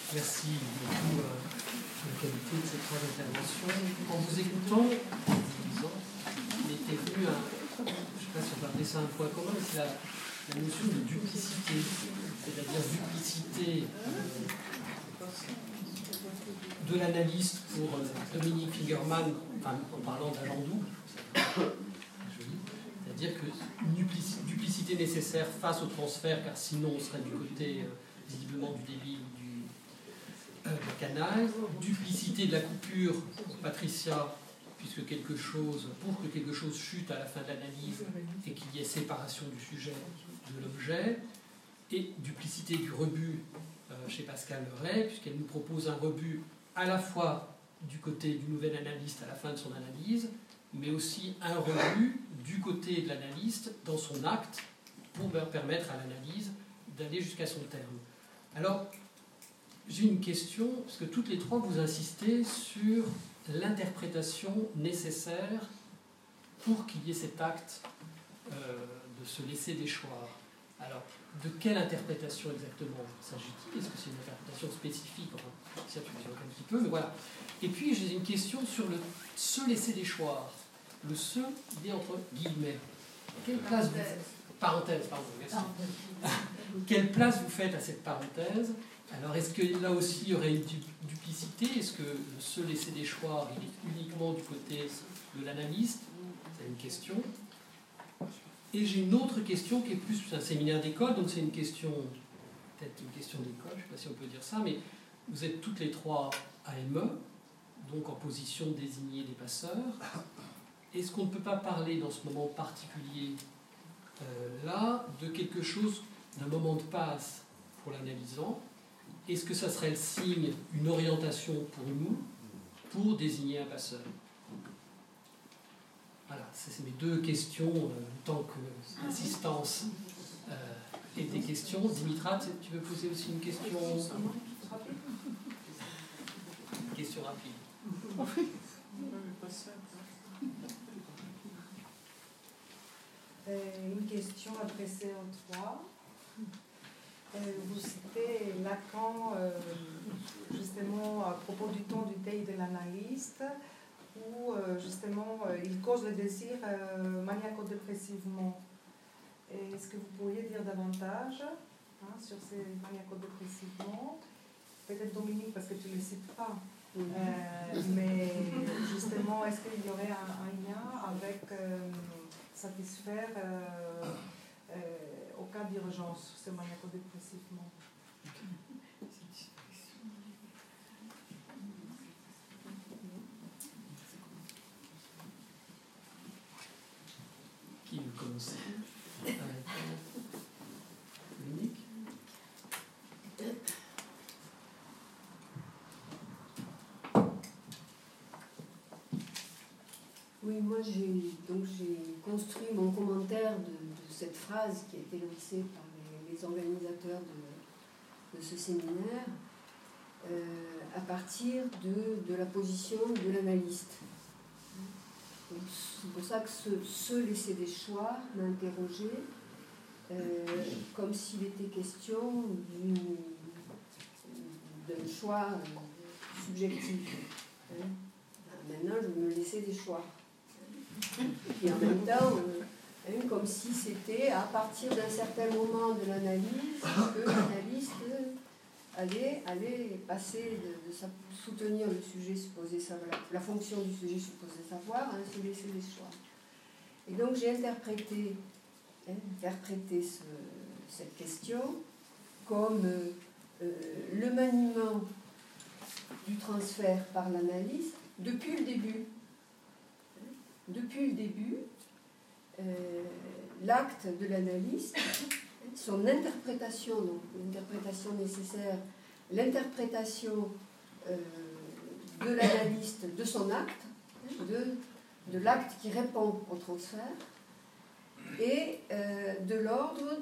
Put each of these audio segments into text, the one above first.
Merci beaucoup pour la qualité de ces trois interventions. En vous écoutant, il était venu je ne sais pas si on va appeler ça un point commun, mais c'est la notion de duplicité, c'est-à-dire duplicité de l'analyste pour Dominique Fingerman, en parlant d'agent double, c'est-à-dire que duplicité nécessaire face au transfert, car sinon on serait du côté visiblement du débit du canal, duplicité de la coupure, Patricia, puisque pour que quelque chose chute à la fin de l'analyse et qu'il y ait séparation du sujet de l'objet, et duplicité du rebut chez Pascal Leray, puisqu'elle nous propose un rebut à la fois du côté du nouvel analyste à la fin de son analyse, mais aussi un rebut du côté de l'analyste dans son acte pour permettre à l'analyse d'aller jusqu'à son terme. Alors, j'ai une question, parce que toutes les trois vous insistez sur l'interprétation nécessaire pour qu'il y ait cet acte de se laisser déchoir. Alors, de quelle interprétation exactement s'agit-il? Est-ce que c'est une interprétation spécifique? Enfin, ça tu me un petit peu, mais voilà. Et puis, j'ai une question sur le se laisser déchoir. Le se, il est entre guillemets. Quelle place parenthèse, pardon, merci. Quelle place vous faites à cette parenthèse? Alors, est-ce que là aussi, il y aurait une duplicité? Est-ce que le se laisser déchoir, il est uniquement du côté de l'analyste? C'est une question. Et j'ai une autre question qui est plus un séminaire d'école, donc c'est une question, peut-être une question d'école, je ne sais pas si on peut dire ça, mais vous êtes toutes les trois AME, donc en position désignée des passeurs. Est-ce qu'on ne peut pas parler dans ce moment particulier là de quelque chose, d'un moment de passe pour l'analysant? Est-ce que ça serait le signe, une orientation pour nous, pour désigner un passeur? Voilà, c'est mes deux questions en tant qu'assistance et des questions. Dimitra, tu veux poser aussi une question? Une question rapide. Une question adressée aux trois. Vous citez Lacan justement à propos du temps du deuil de l'analyste, où justement il cause le désir maniaco-dépressivement. Est-ce que vous pourriez dire davantage sur ces maniaco-dépressivement? Peut-être Dominique, parce que tu ne le cites pas. Mais justement, est-ce qu'il y aurait un lien avec satisfaire au cas d'urgence ce maniaco-dépressivement? Qui veut commencer? Dominique? Oui, moi j'ai construit mon commentaire de cette phrase qui a été lancée par les organisateurs de ce séminaire à partir de la position de l'analyste. C'est pour ça que se laisser déchoir m'a interrogé comme s'il était question d'un choix subjectif. Maintenant, je me laissais déchoir. Et en même temps, comme si c'était à partir d'un certain moment de l'analyse que l'analyste allait passer de soutenir le sujet supposé savoir, la fonction du sujet supposé savoir, se laisser déchoir. Et donc j'ai interprété cette question comme le maniement du transfert par l'analyste depuis le début. Depuis le début, l'acte de l'analyste, son interprétation, donc l'interprétation nécessaire, l'interprétation de l'analyste de son acte, de l'acte qui répond au transfert, et de l'ordre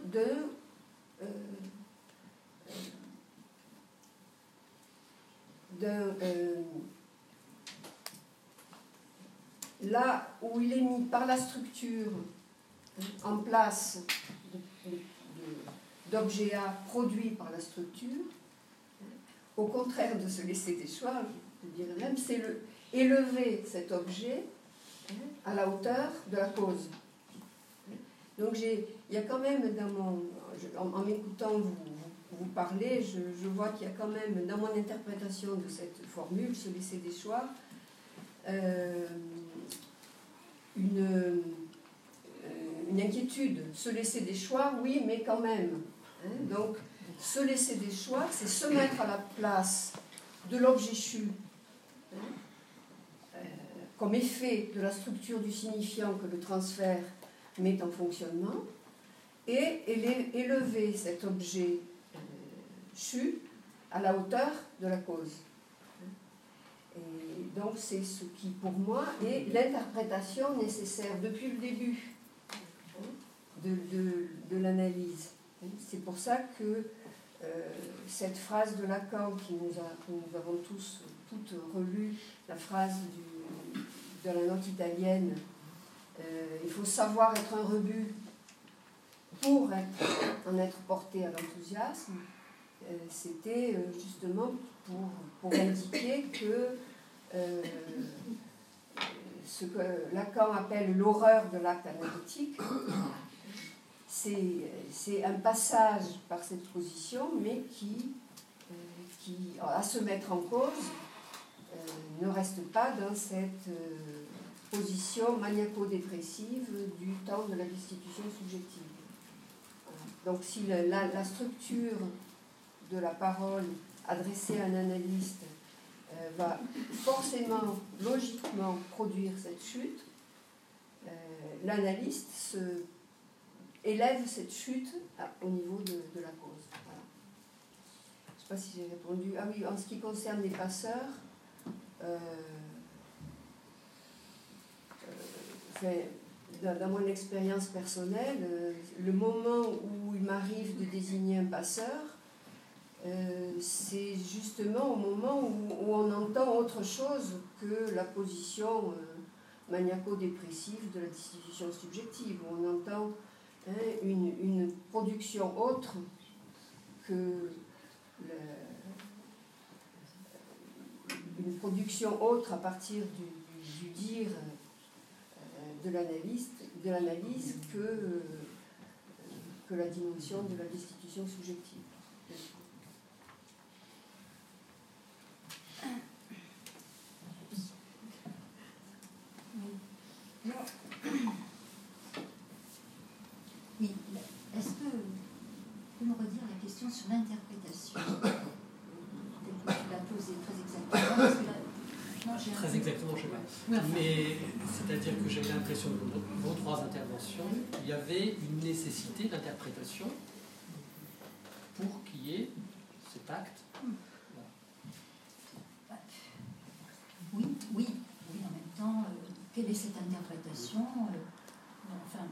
là où il est mis par la structure en place d'objets A produits par la structure, au contraire de se laisser des choix, je dirais même, c'est élever cet objet à la hauteur de la cause. Donc il y a quand même en m'écoutant vous parler, je vois qu'il y a quand même dans mon interprétation de cette formule, se laisser des choix, une inquiétude. Se laisser des choix, oui, mais quand même. Donc se laisser des choix, c'est se mettre à la place de l'objet chu, comme effet de la structure du signifiant que le transfert met en fonctionnement, et élever cet objet chu à la hauteur de la cause. Et donc c'est ce qui, pour moi, est l'interprétation nécessaire depuis le début de l'analyse. C'est pour ça que cette phrase de Lacan, que nous avons toutes relue, la phrase de la note italienne, il faut savoir être un rebut pour en être porté à l'enthousiasme, c'était justement pour indiquer que ce que Lacan appelle l'horreur de l'acte analytique, c'est un passage par cette position, mais qui, à se mettre en cause, ne reste pas dans cette position maniaco-dépressive du temps de la destitution subjective. Donc si la structure de la parole adressée à un analyste va forcément, logiquement produire cette chute, l'analyste élève cette chute au niveau de la cause. Voilà. Je ne sais pas si j'ai répondu. Ah oui, en ce qui concerne les passeurs, dans mon expérience personnelle, le moment où il m'arrive de désigner un passeur, c'est justement au moment où on entend autre chose que la position maniaco-dépressive de la destitution subjective, où on entend une production autre que une production autre à partir du dire de l'analyse que la dimension de la destitution subjective. Oui, est-ce que vous pouvez me redire la question sur l'interprétation telle que tu l'as posée très exactement parce que là, non, très exactement, je ne sais pas. Oui, enfin. Mais c'est-à-dire que j'ai l'impression que dans vos trois interventions, il y avait une nécessité d'interprétation pour qu'il y ait cet acte. Oui, en même temps, quelle est cette interprétation enfin,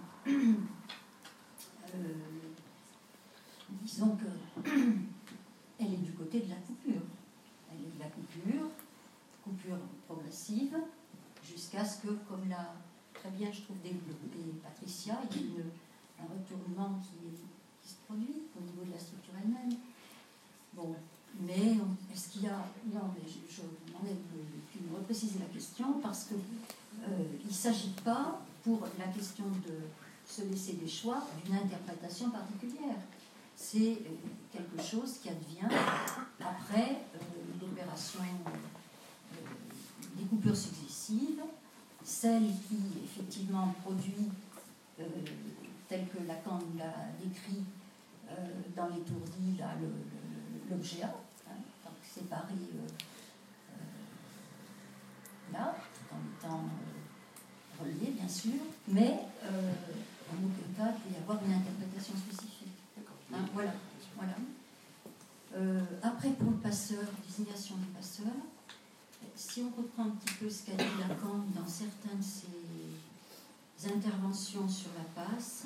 disons que elle est du côté de la coupure. Elle est de la coupure progressive, jusqu'à ce que, comme l'a très bien, je trouve, développé Patricia, il y ait un retournement qui se produit au niveau de la structure elle-même. Bon, mais est-ce qu'il y a... Non, mais je demandais de me repréciser la question, parce que il ne s'agit pas, pour la question de se laisser des choix, d'une interprétation particulière. C'est quelque chose qui advient après l'opération des coupures successives, celle qui effectivement produit, tel que Lacan l'a décrit dans l'étourdi, l'objet A, donc séparé là, tout en étant relié bien sûr, mais en aucun cas il peut y avoir une interprétation spécifique. Voilà. Après, pour le passeur, désignation du passeur, si on reprend un petit peu ce qu'a dit Lacan dans certaines de ses interventions sur la passe,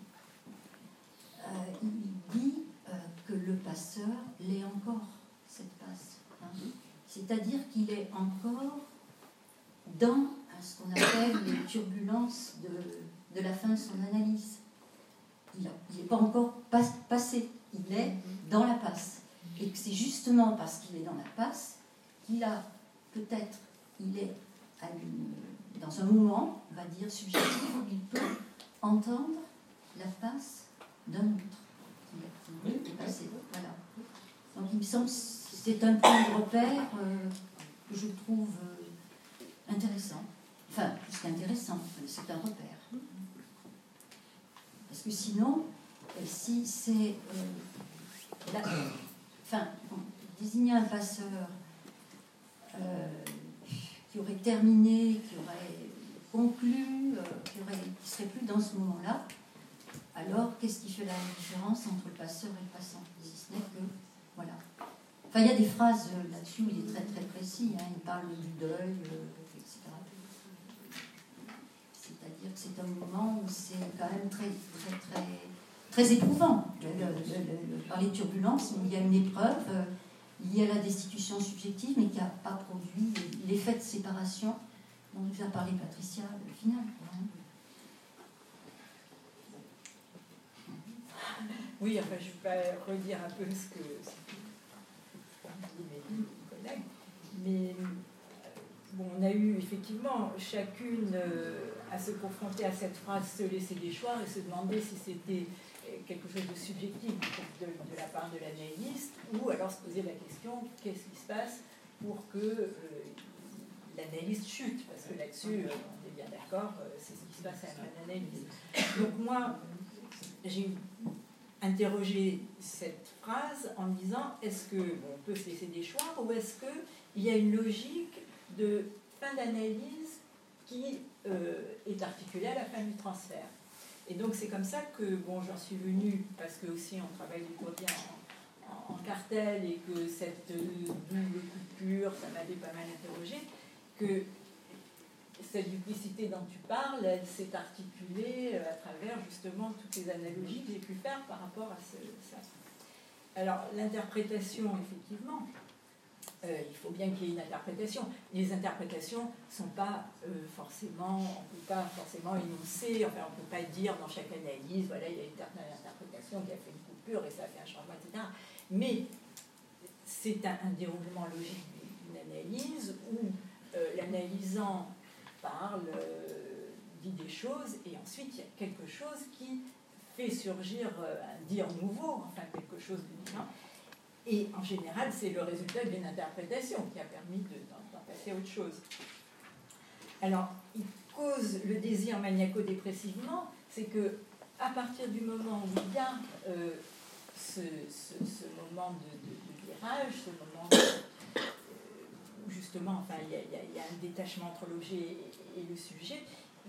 il dit que le passeur l'est encore, cette passe. C'est-à-dire qu'il est encore dans ce qu'on appelle les turbulences de la fin de son analyse. Il n'est pas encore passé, il est dans la passe. et que c'est justement parce qu'il est dans la passe qu'il a, peut-être, il est dans un moment, on va dire, subjectif, où il peut entendre la passe d'un autre qui est passé. Voilà. Donc il me semble que c'est un point de repère que je trouve intéressant. Enfin, plus qu'intéressant, c'est un repère. Parce que sinon, si c'est... désigner un passeur qui aurait terminé, qui aurait conclu, qui serait plus dans ce moment-là, alors qu'est-ce qui fait la différence entre le passeur et le passant? Si ce n'est que, voilà. Enfin, il y a des phrases là-dessus où il est très très précis, hein, il parle du deuil, etc. C'est-à-dire que c'est un moment où c'est quand même très, très, très, très éprouvant. Par les turbulences, il y a une épreuve liée à la destitution subjective, mais qui n'a pas produit l'effet de séparation dont nous a parlé Patricia, le final. Oui, enfin, je vais redire un peu ce que mes collègues, mais bon, on a eu effectivement chacune à se confronter à cette phrase, se laisser des choix et se demander si c'était quelque chose de subjectif de la part de l'analyste, ou alors se poser la question, qu'est-ce qui se passe pour que l'analyste chute, parce que là-dessus, on est bien d'accord, c'est ce qui se passe à l'analyse. Donc moi, j'ai interrogé cette phrase en me disant, est-ce qu'on peut se laisser des choix, ou est-ce qu'il y a une logique de fin d'analyse qui est articulée à la fin du transfert? Et donc c'est comme ça que j'en suis venue, parce que aussi on travaille du courrier en cartel et que cette double coupure, ça m'avait pas mal interrogée, que cette duplicité dont tu parles, elle s'est articulée à travers justement toutes les analogies que j'ai pu faire par rapport à ça. Alors l'interprétation, effectivement, il faut bien qu'il y ait une interprétation. Les interprétations ne sont pas forcément, on ne peut pas forcément énoncer, enfin on ne peut pas dire dans chaque analyse, voilà, il y a une interprétation qui a fait une coupure et ça a fait un changement, etc. Mais c'est un déroulement logique d'une analyse où l'analysant parle, dit des choses, et ensuite il y a quelque chose qui fait surgir un dire nouveau, enfin quelque chose de différent. Et en général, c'est le résultat d'une interprétation qui a permis d'en passer à autre chose. Alors, il cause le désir maniaco-dépressivement, c'est que à partir du moment où il y a ce moment de virage, ce moment où justement, enfin, il y a un détachement entre l'objet et le sujet,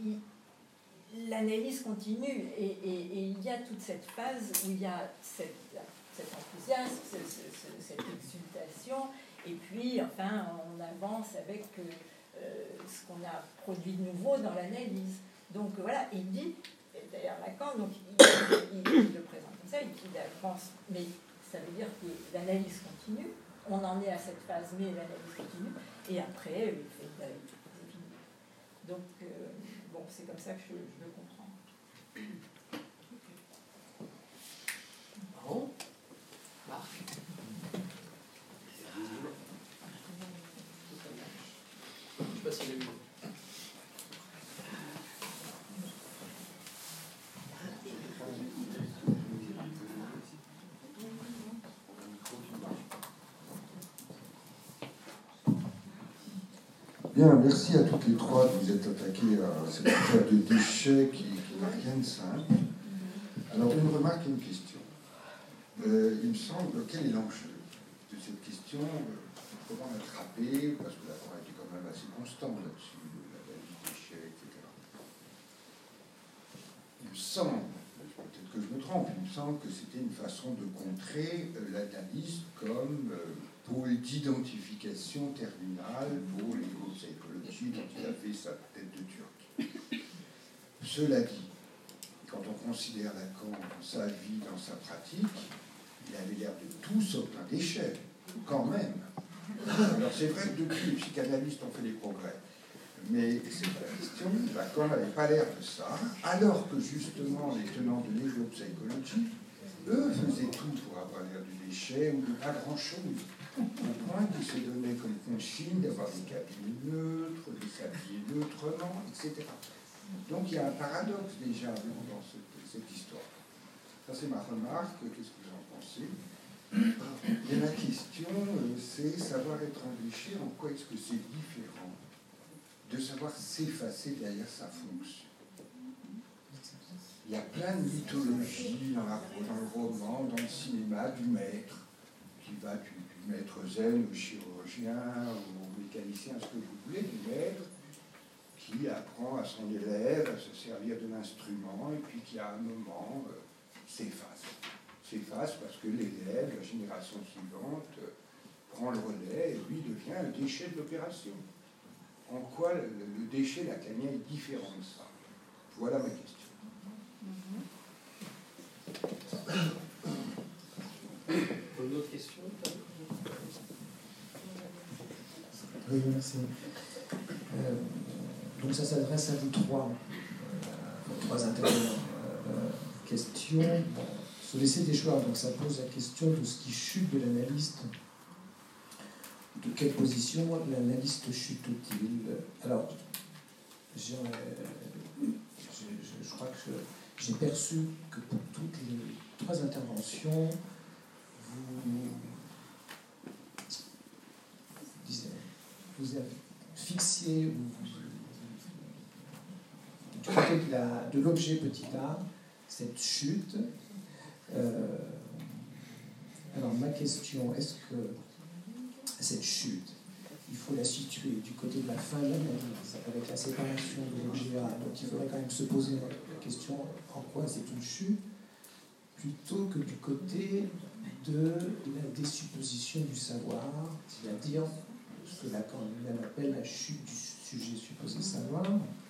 l'analyse continue et il y a toute cette phase où il y a cet enthousiasme, cette exultation, et puis enfin on avance avec ce qu'on a produit de nouveau dans l'analyse. Donc voilà, il dit, d'ailleurs Lacan, donc il le présente comme ça, il avance, mais ça veut dire que l'analyse continue, on en est à cette phase, mais l'analyse continue, et après il fait c'est fini. Donc c'est comme ça que je le comprends. Bon. Marc. Je ne sais pas s'il a eu. Bien, merci à toutes les trois de vous être attaquées à cette affaire de déchets qui n'a rien de simple. Alors, une remarque et une question. Il me semble, quel est l'enjeu de cette question? Comment l'attraper? Parce que l'accord a été quand même assez constant là-dessus, la vie des déchets, etc. Il me semble, peut-être que je me trompe, il me semble que c'était une façon de contrer l'analyse comme pôle d'identification terminale pour les groupes psychologiques dont il a fait sa tête de turc. Cela dit, quand on considère Lacan dans sa vie, dans sa pratique, il avait l'air de tout sauf un déchet, quand même. Alors c'est vrai que depuis les psychanalystes ont fait des progrès, mais c'est pas la question. Lacan n'avait pas l'air de ça, alors que justement les tenants de l'égo-psychologie, eux faisaient tout pour avoir l'air du déchet ou de pas grand-chose, au point qu'ils se donnaient comme consigne d'avoir des cabines neutres, de s'habiller neutrement, etc. Donc il y a un paradoxe déjà dans cette histoire. Ça c'est ma remarque, qu'est-ce que vous en pensez? Et la question, c'est savoir être embléché, en quoi est-ce que c'est différent de savoir s'effacer derrière sa fonction. Il y a plein de mythologies dans le roman, dans le cinéma, du maître, qui va du maître zen au chirurgien, au mécanicien, ce que vous voulez, du maître, qui apprend à son élève à se servir de l'instrument, et puis qui, à un moment, s'efface. S'efface parce que l'élève, la génération suivante, prend le relais, et lui devient un déchet de l'opération. En quoi le déchet lacanien est différent de ça? Voilà ma question. Une autre question? Oui, merci. Donc ça s'adresse à vous trois, trois intervenants. Question, bon, se laisser déchoir, donc ça pose la question de ce qui chute de l'analyste. De quelle position l'analyste chute-t-il? Alors, je crois que j'ai perçu que pour toutes les trois interventions, vous avez fixé du côté de l'objet petit a cette chute. Alors ma question, est-ce que cette chute, il faut la situer du côté de la fin de l'analyse, avec la séparation de l'objet A, donc il faudrait quand même se poser la question en quoi c'est une chute, plutôt que du côté de la désupposition du savoir, c'est-à-dire ce que Lacan lui-même appelle la chute du sujet supposé savoir,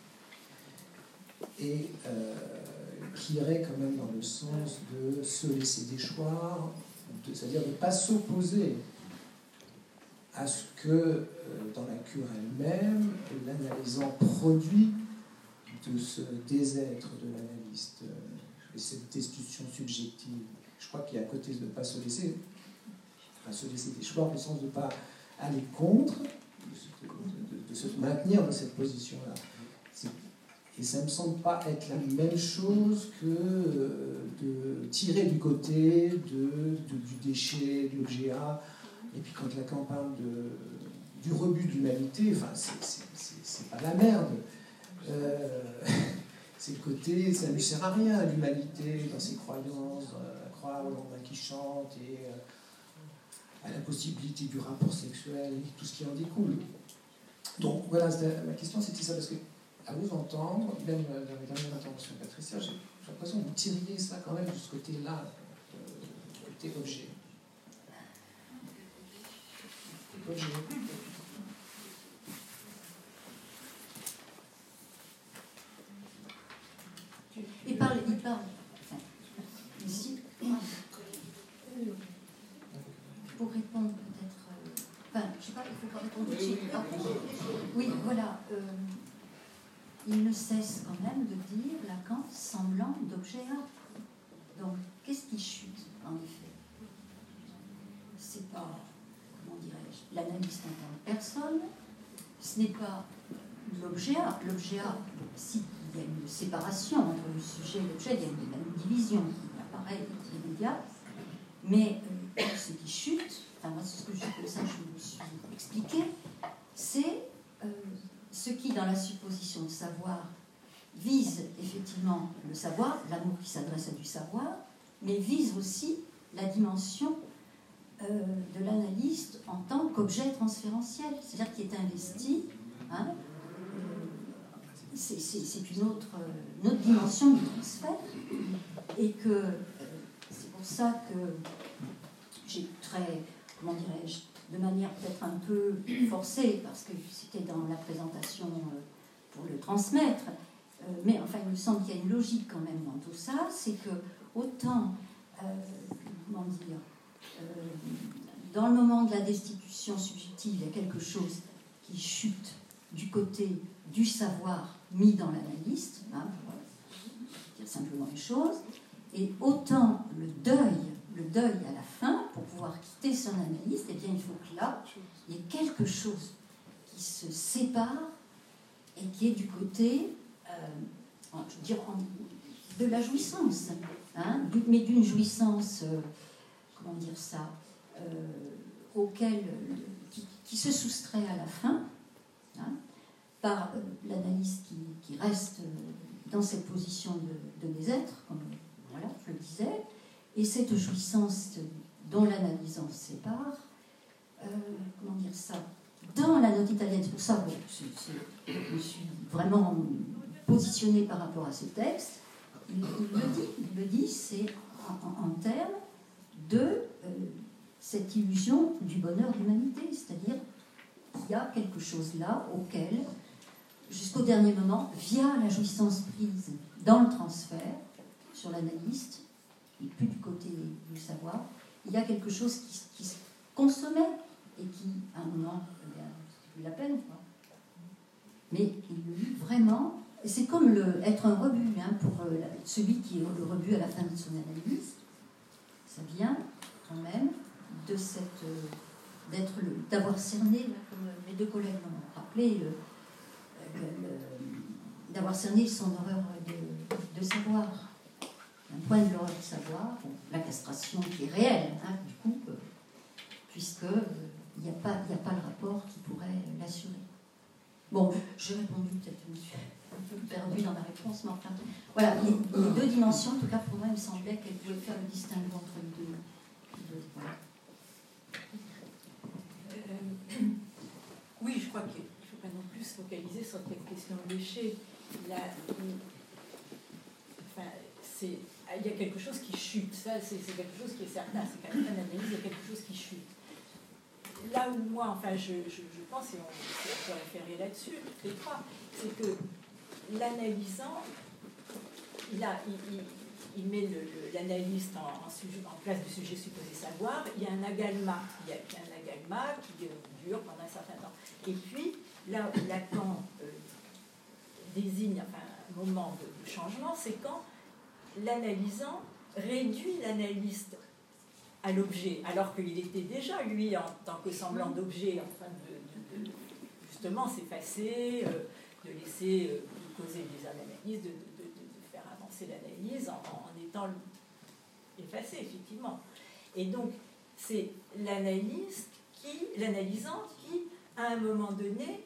et qui irait quand même dans le sens de se laisser déchoir, c'est-à-dire de ne pas s'opposer à ce que, dans la cure elle-même, l'analysant produit de ce désêtre de l'analyste, et cette destitution subjective. Je crois qu'il y a à côté de ne pas se laisser déchoir, au sens de ne pas aller contre, de se maintenir dans cette position-là. Et ça ne me semble pas être la même chose que de tirer du côté du déchet, de l'objet A. Et puis quand Lacan parle du rebut de l'humanité, enfin, c'est pas la merde. C'est le côté, ça ne lui sert à rien, l'humanité, dans ses croyances, à croire au lendemain qui chante et à la possibilité du rapport sexuel et tout ce qui en découle. Donc voilà, ma question c'était ça, parce que à vous entendre, même dans les dernières interventions de Patricia, j'ai l'impression que vous tiriez ça quand même de ce côté-là, du côté objet. Il parle. Enfin, ici, pour répondre peut-être. Enfin, je ne sais pas, il ne faut pas répondre tout de suite. Oui, voilà. Il ne cesse quand même de dire Lacan semblant d'objet A. Donc, qu'est-ce qui chute, en effet? C'est pas, comment dirais-je, l'analyste en tant que personne, ce n'est pas l'objet A. L'objet A, si il y a une séparation entre le sujet et l'objet, il y a une division qui apparaît immédiate, mais ce qui chute, enfin moi c'est ce que comme ça je me suis expliqué, c'est ce qui dans la supposition de savoir vise effectivement le savoir, l'amour qui s'adresse à du savoir, mais vise aussi la dimension de l'analyste en tant qu'objet transférentiel, c'est-à-dire qui est investi, hein, c'est une autre dimension du transfert, et que c'est pour ça que j'ai comment dirais-je, de manière peut-être un peu forcée, parce que c'était dans la présentation pour le transmettre, mais enfin il me semble qu'il y a une logique quand même dans tout ça, c'est que autant, comment dire, dans le moment de la destitution subjective, il y a quelque chose qui chute du côté du savoir mis dans l'analyste, hein, pour dire simplement les choses, Et autant le deuil à la fin, pour pouvoir quitter son analyste, eh bien il faut que là, il y ait quelque chose qui se sépare et qui est du côté, je veux dire, de la jouissance, hein, mais d'une jouissance, comment dire ça, qui se soustrait à la fin, hein, par l'analyste qui reste dans cette position de des-êtres, comme voilà, je le disais, et cette jouissance dont l'analysant se sépare, comment dire ça, dans la note italienne, c'est pour ça que je me suis vraiment positionnée par rapport à ce texte, il le dit, c'est en termes de cette illusion du bonheur d'humanité, c'est-à-dire qu'il y a quelque chose là auquel, jusqu'au dernier moment, via la jouissance prise dans le transfert, sur l'analyste, et plus du côté du savoir, il y a quelque chose qui se consommait et qui, à un moment, c'est plus la peine, quoi. Mais il le lit vraiment, c'est comme être un rebut, hein, pour celui qui est le rebut à la fin de son analyse, ça vient quand même de d'avoir cerné, là, comme mes deux collègues m'ont rappelé, d'avoir cerné son horreur de savoir. Un point de l'horreur de savoir, bon, la castration qui est réelle, hein, du coup, puisque il n'y a pas le rapport qui pourrait l'assurer. Bon, j'ai répondu, peut-être je me suis un peu perdue dans ma réponse, mais enfin, voilà, les deux dimensions, en tout cas pour moi, il me semblait qu'elles pouvaient faire le distinguo entre les deux. Voilà. Oui, je crois qu'il ne faut pas non plus se focaliser sur cette question de l'éché. Il y a quelque chose qui chute, ça c'est quelque chose qui est certain, c'est quand même une analyse, il y a quelque chose qui chute. Là où moi, enfin je pense, et on peut référer là-dessus, toutes les trois, c'est que l'analysant, il met l'analyste en place du sujet supposé savoir, il y a un agalma, qui dure pendant un certain temps. Et puis, là où Lacan désigne un moment de changement, c'est quand l'analysant réduit l'analyste à l'objet, alors qu'il était déjà, lui, en tant que semblant d'objet, en train de justement s'effacer, de laisser causer des analyses, de faire avancer l'analyse en étant effacé, effectivement. Et donc, c'est l'analysant qui, à un moment donné,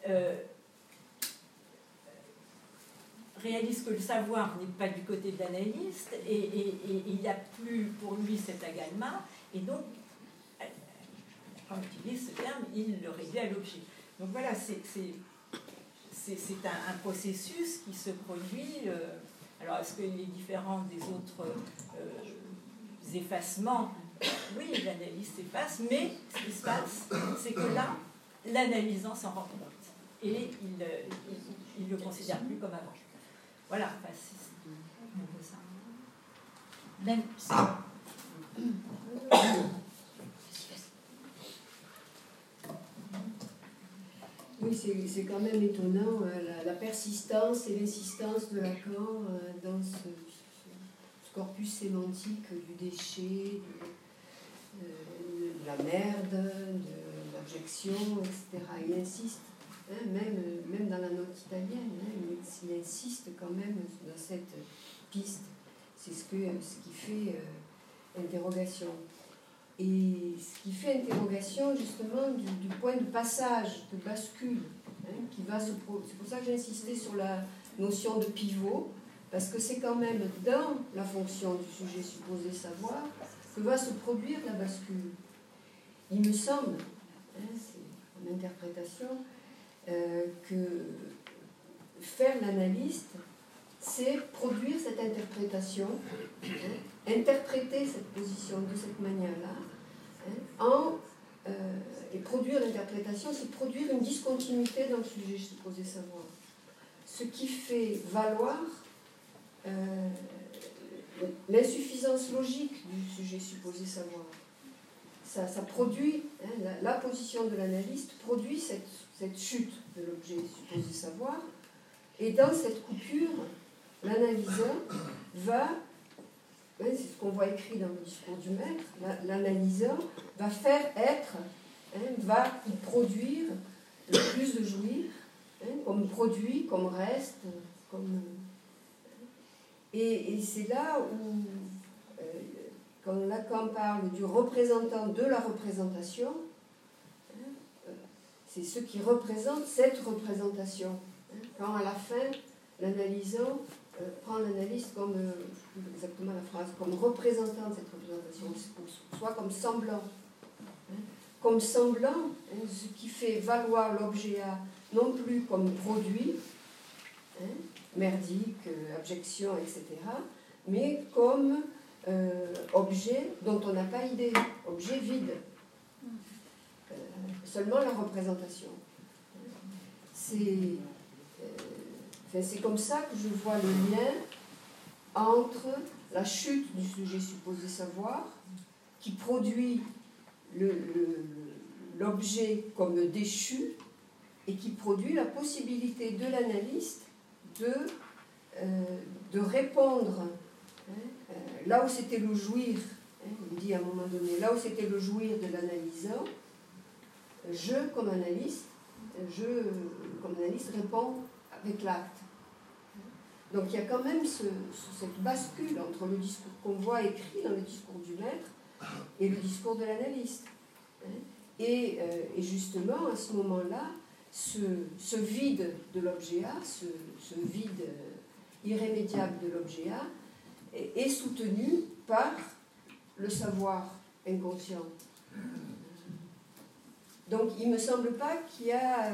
réalise que le savoir n'est pas du côté de l'analyste et il n'y a plus pour lui cet agalma, et donc, quand il utilise ce terme, il le réduit à l'objet. Donc voilà, c'est un processus qui se produit. Alors, est-ce qu'il est différent des autres effacements? Oui, l'analyse s'efface, mais ce qui se passe, c'est que là, l'analysant s'en rend compte et il ne le considère plus comme avant. Voilà, c'est un peu ça. Même ça. Oui, c'est quand même étonnant, la persistance et l'insistance de Lacan dans ce corpus sémantique du déchet, de la merde, de l'objection, etc. Il insiste, hein, même dans la note italienne, hein, il insiste quand même dans cette piste. C'est ce qui fait interrogation. Et ce qui fait interrogation, justement, du point de passage, de bascule, hein, qui va se produire. C'est pour ça que j'ai insisté sur la notion de pivot, parce que c'est quand même dans la fonction du sujet supposé savoir que va se produire la bascule. Il me semble, hein, c'est une interprétation, que faire l'analyste, c'est produire cette interprétation, hein, interpréter cette position de cette manière-là, hein, et produire l'interprétation, c'est produire une discontinuité dans le sujet supposé savoir. Ce qui fait valoir l'insuffisance logique du sujet supposé savoir. Ça produit, hein, la position de l'analyste produit cette chute de l'objet supposé savoir, et dans cette coupure, l'analysant va c'est ce qu'on voit écrit dans le discours du maître, l'analysant va faire être, va produire le plus de jouir, comme produit, comme reste, comme... Et c'est là où, quand Lacan parle du représentant de la représentation, c'est ce qui représente cette représentation. Quand à la fin, l'analysant prend l'analyste comme, exactement la phrase, comme représentant de cette représentation, soit comme semblant. Comme semblant, ce qui fait valoir l'objet A non plus comme produit, merdique, abjection, etc., mais comme objet dont on n'a pas idée, objet vide. Seulement la représentation. C'est comme ça que je vois le lien entre la chute du sujet supposé savoir, qui produit l'objet comme déchu, et qui produit la possibilité de l'analyste de répondre, là où c'était le jouir, il dit à un moment donné, là où c'était le jouir de l'analysant, je, comme analyste, réponds avec l'acte. Donc il y a quand même cette bascule entre le discours qu'on voit écrit dans le discours du maître et le discours de l'analyste. Et justement, à ce moment-là, ce vide de l'objet A, ce vide irrémédiable de l'objet A, est soutenu par le savoir inconscient. Donc il ne me semble pas qu'il y a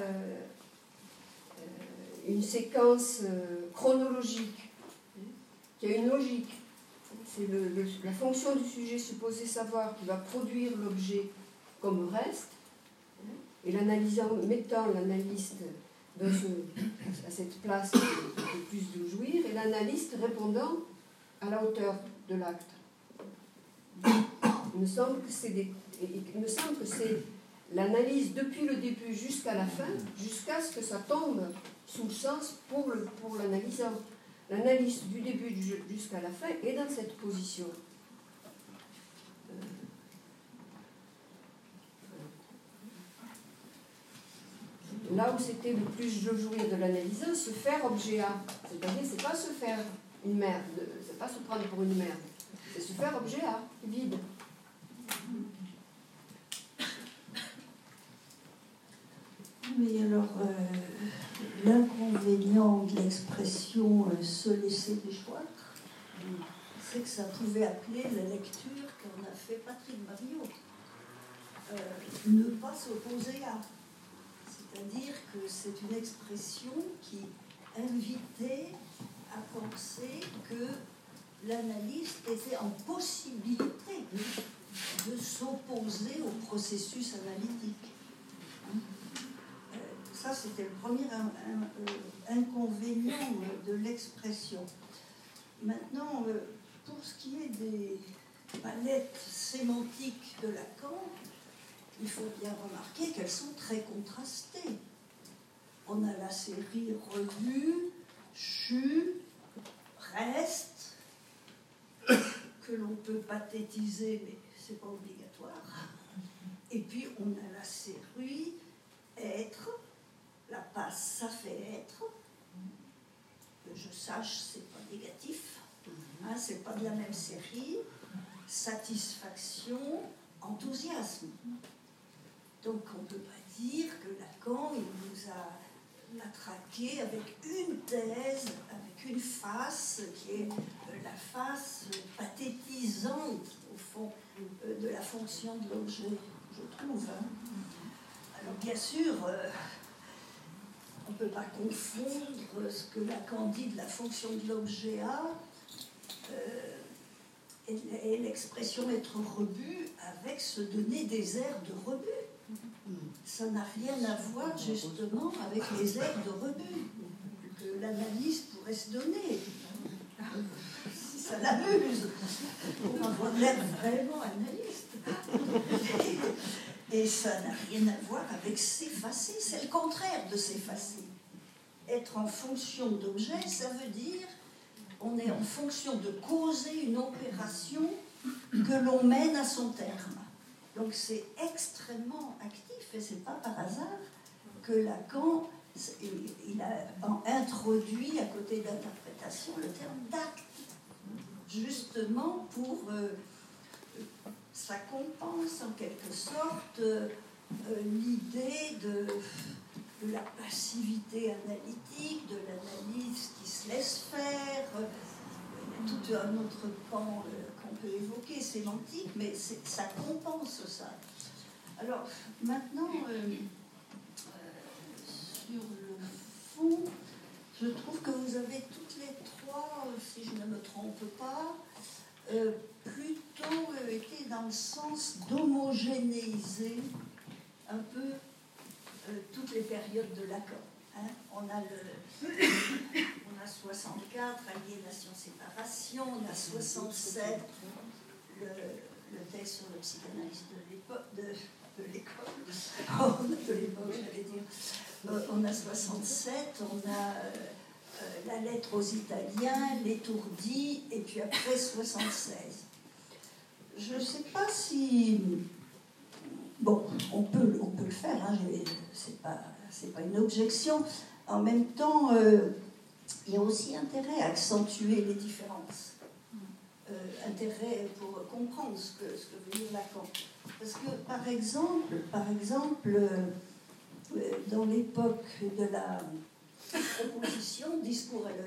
une séquence chronologique, qu'il y a une logique. C'est la fonction du sujet supposé savoir qui va produire l'objet comme reste, et l'analysant, mettant l'analyste à cette place de plus de jouir, et l'analyste répondant à la hauteur de l'acte. Il me semble que c'est l'analyse depuis le début jusqu'à la fin, jusqu'à ce que ça tombe sous le sens pour l'analysant. L'analyse du début jusqu'à la fin est dans cette position. Là où c'était le plus de jouir de l'analysant, se faire objet A. C'est-à-dire, c'est pas se faire une merde, c'est pas se prendre pour une merde, c'est se faire objet A, vide. Mais alors, l'inconvénient de l'expression se laisser déchoir, c'est que ça pouvait appeler la lecture qu'en a fait Patrick Bariot. Ne pas s'opposer à. C'est-à-dire que c'est une expression qui invitait à penser que l'analyste était en possibilité de s'opposer au processus analytique. Ça, c'était le premier inconvénient de l'expression. Maintenant, pour ce qui est des palettes sémantiques de Lacan, il faut bien remarquer qu'elles sont très contrastées. On a la série revue, chu, reste, que l'on peut pathétiser, mais ce n'est pas obligatoire. Et puis on a la série être, la passe, ça fait être. Que je sache, c'est pas négatif. Hein, c'est pas de la même série. Satisfaction, enthousiasme. Donc on ne peut pas dire que Lacan, il nous a matraqué avec une thèse, avec une face qui est la face pathétisante, au fond, de la fonction de l'objet, je trouve. Hein. Alors bien sûr, on ne peut pas confondre ce que Lacan dit de la fonction de l'objet A et l'expression être rebut avec se donner des airs de rebut. Ça n'a rien à voir justement avec les airs de rebut que l'analyste pourrait se donner. Si ça l'amuse, on va être vraiment analyste. Et ça n'a rien à voir avec s'effacer, c'est le contraire de s'effacer. Être en fonction d'objet, ça veut dire on est en fonction de causer une opération que l'on mène à son terme. Donc c'est extrêmement actif, et c'est pas par hasard que Lacan il a introduit à côté d'interprétation le terme d'acte, justement pour ça compense en quelque sorte l'idée de la passivité analytique, de l'analyse qui se laisse faire. Il y a tout un autre pan qu'on peut évoquer, sémantique, mais ça compense ça. Alors maintenant, sur le fond, je trouve que vous avez toutes les trois, si je ne me trompe pas, plutôt été dans le sens d'homogénéiser un peu toutes les périodes de Lacan. Hein. On a 64, aliénation-séparation, on a 67, le texte sur le psychanalyste de l'école, de l'époque, j'allais dire. On a 67, on a la lettre aux Italiens, l'étourdi, et puis après 76. Je ne sais pas si... Bon, on peut le faire, hein, c'est pas une objection. En même temps, il y a aussi intérêt à accentuer les différences. Intérêt pour comprendre ce que veut dire Lacan. Parce que, par exemple dans l'époque de la proposition, discours à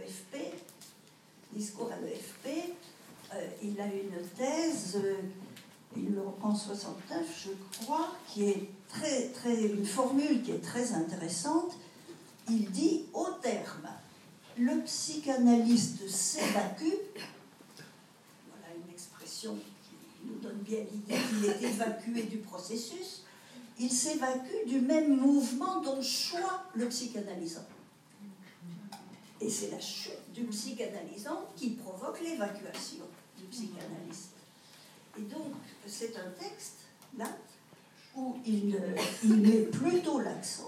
l'EFP, il a une thèse, il le reprend en 69, je crois, qui est une formule qui est très intéressante. Il dit, au terme, le psychanalyste s'évacue, voilà une expression qui nous donne bien l'idée qu'il est évacué du processus, il s'évacue du même mouvement dont choisit le psychanalysant. Et c'est la chute du psychanalysant qui provoque l'évacuation du psychanalyste. Et donc, c'est un texte, là, où il met plutôt l'accent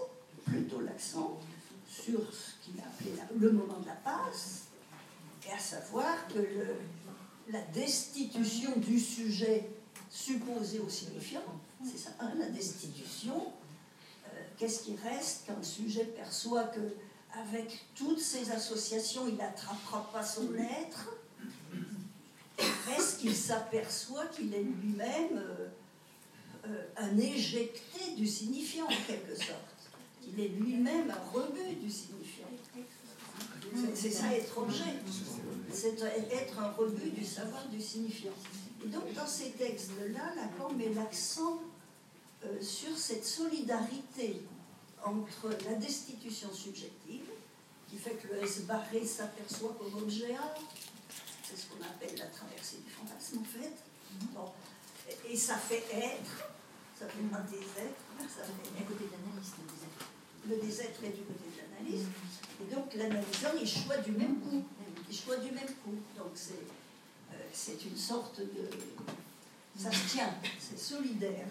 sur ce qu'il a appelé le moment de la passe, et à savoir que la destitution du sujet supposé au signifiant, c'est ça, hein, la destitution, qu'est-ce qui reste quand le sujet perçoit que avec toutes ces associations, il n'attrapera pas son être? Est-ce qu'il s'aperçoit qu'il est lui-même un éjecté du signifiant, en quelque sorte? Qu'il est lui-même un rebut du signifiant. C'est ça, être objet. C'est être un rebut du savoir du signifiant. Et donc, dans ces textes-là, Lacan met l'accent sur cette solidarité entre la destitution subjective, qui fait que le S barré s'aperçoit comme objet A, c'est ce qu'on appelle la traversée du fantasme en fait. Bon. Et ça fait être, ça fait un des êtres, ça fait Du côté de l'analyste, le désêtre est du côté de l'analyse, et donc l'analysant il choisit du même coup, donc c'est une sorte de, ça se tient, c'est solidaire.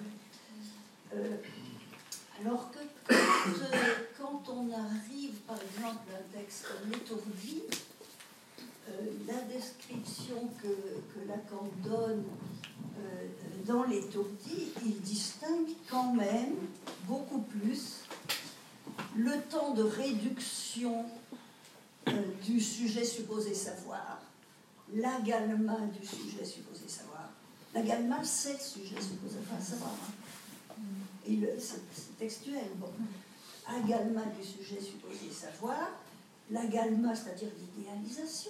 Alors que quand on arrive par exemple à un texte comme l'étourdi, la description que Lacan donne dans l'étourdi, il distingue quand même beaucoup plus le temps de réduction du sujet supposé savoir, l'agalma du sujet supposé savoir. L'agalma, c'est le sujet supposé savoir. Hein. Et c'est textuel. Bon. Agalma du sujet supposé savoir, l'agalma, c'est-à-dire l'idéalisation,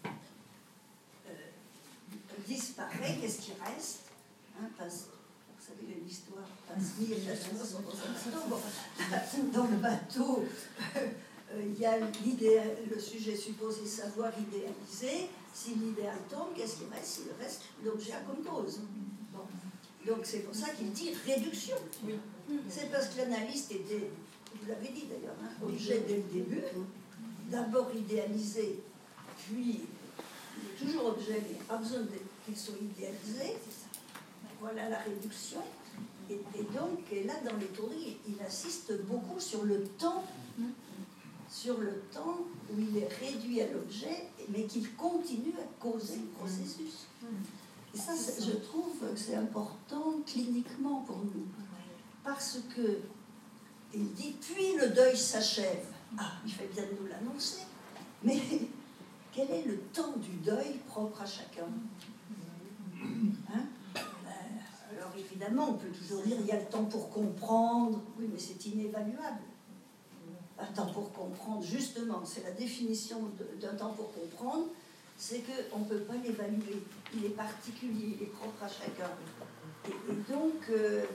disparaît. Qu'est-ce qui reste? Hein, vous savez, l'histoire passe 1960 ans. Dans le bateau, il y a le sujet supposé savoir idéalisé. Si l'idéal tombe, qu'est-ce qui reste? Il reste l'objet à compose. Bon. Donc c'est pour ça qu'il dit réduction. Oui. C'est parce que l'analyste était, vous l'avez dit d'ailleurs, hein, objet dès le début, d'abord idéalisé, puis il est toujours objet, mais il n'y a pas besoin qu'il soit idéalisé. Voilà la réduction. Et donc, là, dans les théories, il insiste beaucoup sur le temps sur le temps où il est réduit à l'objet, mais qu'il continue à causer le processus. Et ça, je trouve que c'est important cliniquement pour nous. Parce que, il dit, puis le deuil s'achève. Ah, il fait bien de nous l'annoncer. Mais quel est le temps du deuil propre à chacun? Hein? Alors évidemment, on peut toujours dire, il y a le temps pour comprendre. Oui, mais c'est inévaluable. Un temps pour comprendre, justement, c'est la définition d'un temps pour comprendre, c'est qu'on ne peut pas l'évaluer. Il est particulier, il est propre à chacun. Et donc,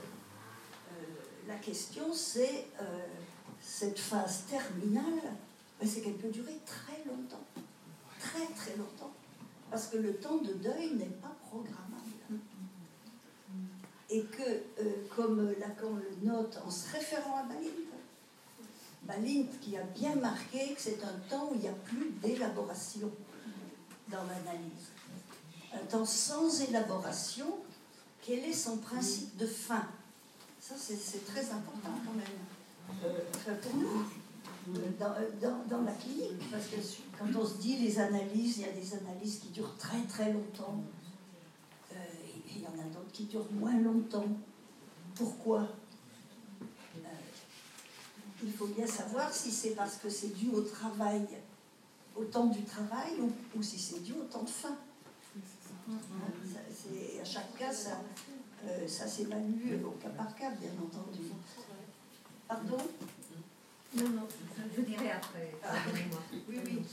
la question, c'est cette phase terminale, c'est qu'elle peut durer très longtemps. Très, très longtemps. Parce que le temps de deuil n'est pas programmable. Et que, comme Lacan le note en se référant à Balint qui a bien marqué que c'est un temps où il n'y a plus d'élaboration dans l'analyse. Un temps sans élaboration, quel est son principe de fin? Ça, c'est très important quand même. Pour nous, dans la clinique, parce que quand on se dit les analyses, il y a des analyses qui durent très très longtemps. Il y en a d'autres qui durent moins longtemps. Pourquoi? Il faut bien savoir si c'est parce que c'est dû au travail, au temps du travail, ou si c'est dû au temps de fin. À chaque cas, ça s'évalue au cas par cas, bien entendu. Pardon? Non, je dirai après. Oui, oui.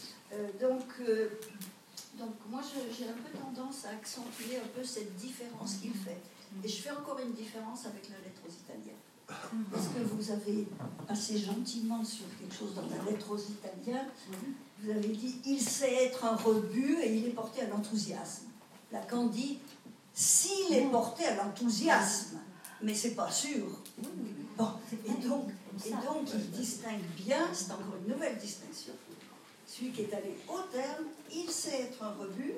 Donc moi, j'ai un peu tendance à accentuer un peu cette différence qu'il fait. Et je fais encore une différence avec la lettre aux Italiens. Parce que vous avez assez gentiment sur quelque chose dans la lettre aux Italiens, vous avez dit « il sait être un rebut et il est porté à l'enthousiasme ». Lacan dit « s'il est porté à l'enthousiasme », mais c'est pas sûr. Bon, et donc il distingue bien, c'est encore une nouvelle distinction. Celui qui est allé au terme, il sait être un rebut,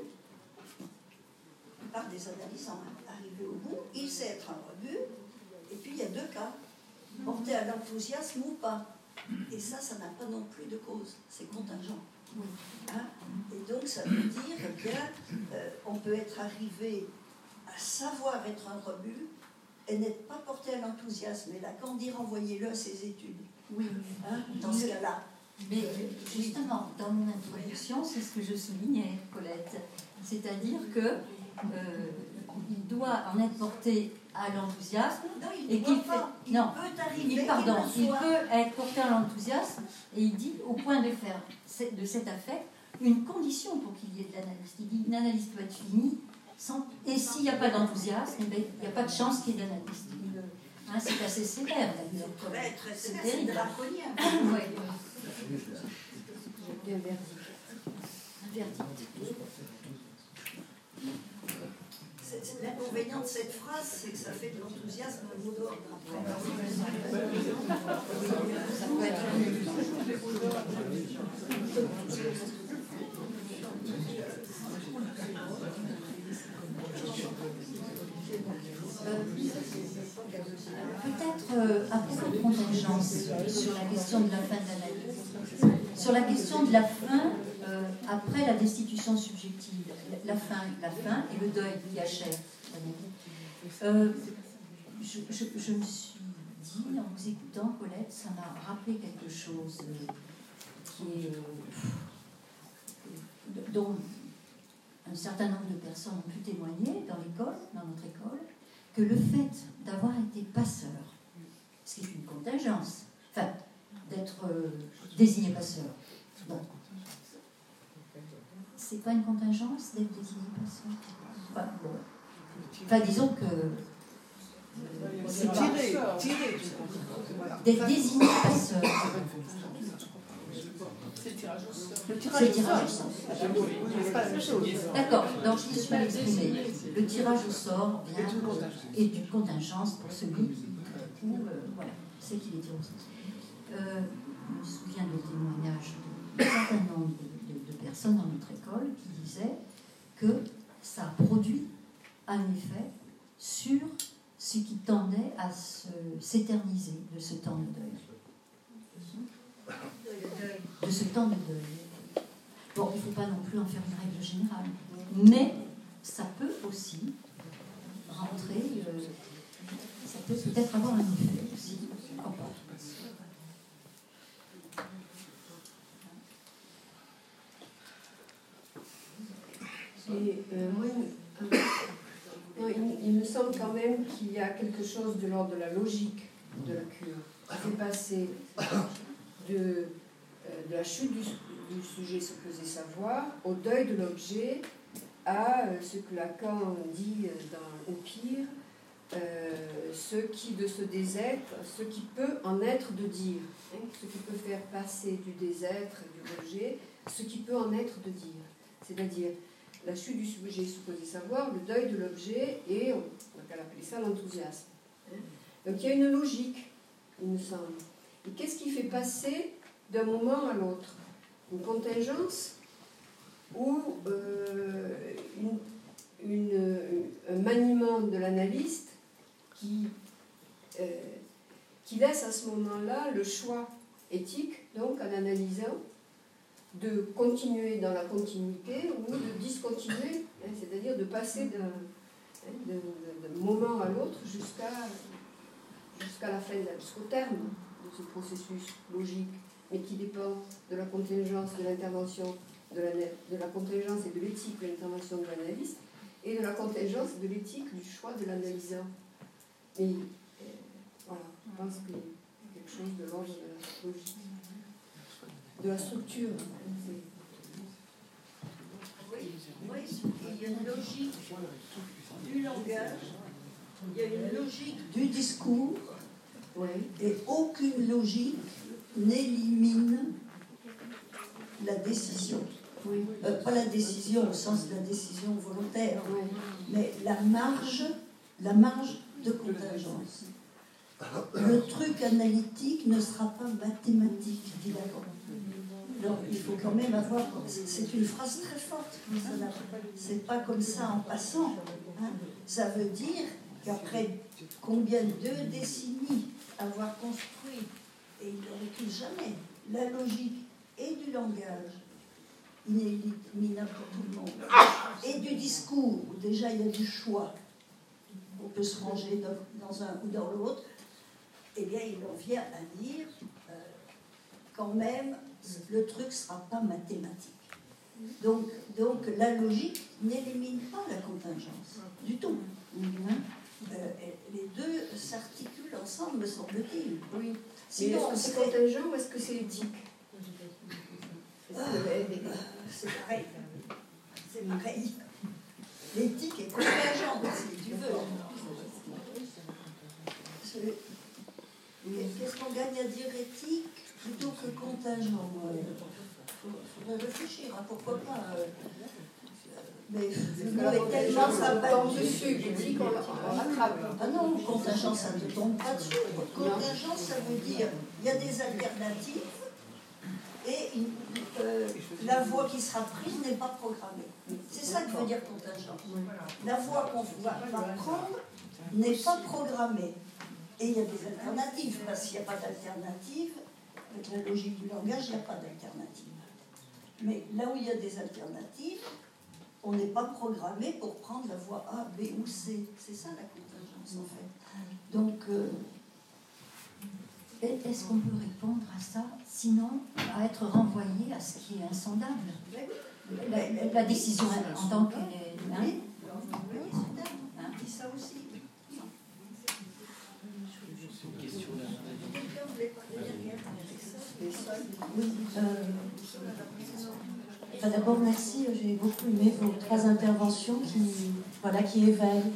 par des analyses arrivées au bout, il sait être un rebut, et puis il y a deux cas, porté à l'enthousiasme ou pas. Et ça n'a pas non plus de cause, c'est contingent. Hein? Et donc ça veut dire, eh bien, on peut être arrivé à savoir être un rebut et n'être pas porté à l'enthousiasme. Et Lacan dit renvoyez-le à ses études. Oui, hein, dans ce cas-là. Mais justement, dans mon introduction, c'est ce que je soulignais, Colette. C'est-à-dire que il doit en être porté à l'enthousiasme. Non, et qu'il peut arriver. Il peut être porté à l'enthousiasme, et il dit, au point de faire de cet affect une condition pour qu'il y ait de l'analyse. Il dit une analyse peut être finie, et s'il n'y a pas d'enthousiasme, il n'y a pas de chance qu'il y ait d'analyse. Hein, c'est assez sévère, d'ailleurs. Très sévère, c'est draconien. Oui. Un verdict. L'inconvénient de cette phrase, c'est que ça fait de l'enthousiasme un mot d'ordre après. Ça peut être peut-être à propos de contingence sur la question de la fin de l'analyse. Sur la question de la fin, après la destitution subjective, la fin et le deuil qui achève l'analyse. Je me suis dit, en vous écoutant, Colette, ça m'a rappelé quelque chose qui est, dont un certain nombre de personnes ont pu témoigner dans notre école, que le fait d'avoir été passeur, ce qui est une contingence, enfin, d'être désigné passeur, bon, c'est pas une contingence d'être désigné passeur. Enfin, bon. Enfin, disons que c'est tiré. D'être désigné passeur. C'est le tirage au sort. Le tirage au sort. C'est pas la même chose. D'accord, donc je me suis mal exprimée. Le tirage au sort vient et d'une contingence pour celui où voilà, c'est qu'il est tiré au sort. Je me souviens de témoignages d'un certain nombre de personnes dans notre école qui disaient que ça a produit un effet sur ce qui tendait à s'éterniser de ce temps de deuil. De ce temps de deuil. Bon, il ne faut pas non plus en faire une règle générale, mais ça peut aussi rentrer, ça peut peut-être avoir un effet aussi. Pourquoi pas. Il me semble quand même qu'il y a quelque chose de l'ordre de la logique de la cure. C'est passé de la chute du sujet supposé savoir au deuil de l'objet à ce que Lacan dit au pire, ce qui de ce désêtre, ce qui peut en être de dire, hein, ce qui peut faire passer du désêtre, du rejet, ce qui peut en être de dire. C'est-à-dire la chute du sujet supposé savoir, le deuil de l'objet et, on va appeler ça l'enthousiasme. Hein. Donc il y a une logique, il me semble. Et qu'est-ce qui fait passer d'un moment à l'autre? Une contingence ou un maniement de l'analyste qui laisse à ce moment-là le choix éthique, donc en analysant, de continuer dans la continuité ou de discontinuer, hein, c'est-à-dire de passer d'un moment à l'autre jusqu'à la fin, jusqu'au terme de ce processus logique, mais qui dépend de la contingence de l'intervention, de la contingence et de l'éthique de l'intervention de l'analyste, et de la contingence de l'éthique du choix de l'analysant. Et voilà, je pense qu'il y a quelque chose de l'ordre de la logique, de la structure. Oui, il y a une logique du langage, il y a une logique du discours, et aucune logique n'élimine la décision. Pas la décision au sens de la décision volontaire, mais la marge de contingence. Le truc analytique ne sera pas mathématique, dit Lacan. Donc il faut quand même avoir... C'est une phrase très forte. C'est pas comme ça en passant. Hein. Ça veut dire qu'après combien de décennies avoir construit, et il ne recule jamais, la logique et du langage, inéliminable pour tout le monde, et du discours, où déjà il y a du choix, on peut se ranger dans un ou dans l'autre, eh bien il en vient à dire quand même le truc ne sera pas mathématique. Donc la logique n'élimine pas la contingence du tout. Les deux s'articulent ensemble, me semble-t-il. Oui. Sinon, est-ce que c'est contingent ou est-ce que c'est éthique? C'est pareil. C'est pareil. L'éthique est contingente, si tu veux. Qu'est-ce qu'on gagne à dire éthique plutôt que contingent? Il faudrait réfléchir, hein, pourquoi pas. Mais le mot est tellement sympathique. Dessus, éthique, on l'attrape. Ah non, contingent, ça ne tombe pas dessus. Contingent, ça veut dire il y a des alternatives et la voie qui sera prise n'est pas programmée. C'est ça que veut dire contingent. La voie qu'on va prendre n'est pas programmée. Et il y a des alternatives, parce qu'il n'y a pas d'alternative, avec la logique du langage, il n'y a pas d'alternative. Mais là où il y a des alternatives, on n'est pas programmé pour prendre la voie A, B ou C. C'est ça la contingence, en fait. Donc, est-ce qu'on peut répondre à ça, sinon à être renvoyé à ce qui est insondable? La décision en tant qu'elle est... Oui, dit ça aussi. Oui. D'abord, merci. J'ai beaucoup aimé vos 3 interventions qui éveillent.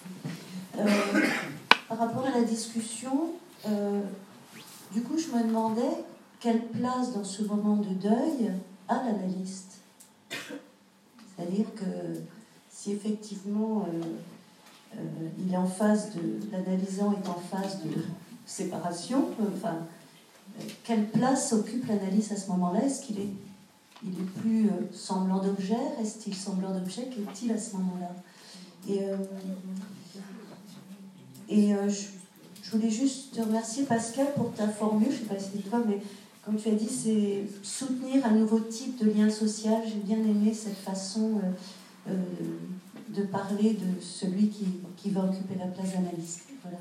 Par rapport à la discussion, du coup, je me demandais quelle place dans ce moment de deuil a l'analyste. C'est-à-dire que si effectivement il est en phase l'analysant est en phase de séparation, quelle place occupe l'analyste à ce moment-là? Est-ce qu'il est plus semblant d'objet? Reste-t-il semblant d'objet? Qu'est-il à ce moment-là? Je voulais juste te remercier, Pascal, pour ta formule. Je ne sais pas si c'est toi, mais comme tu as dit, c'est soutenir un nouveau type de lien social. J'ai bien aimé cette façon de parler de celui qui va occuper la place d'analyste. Voilà.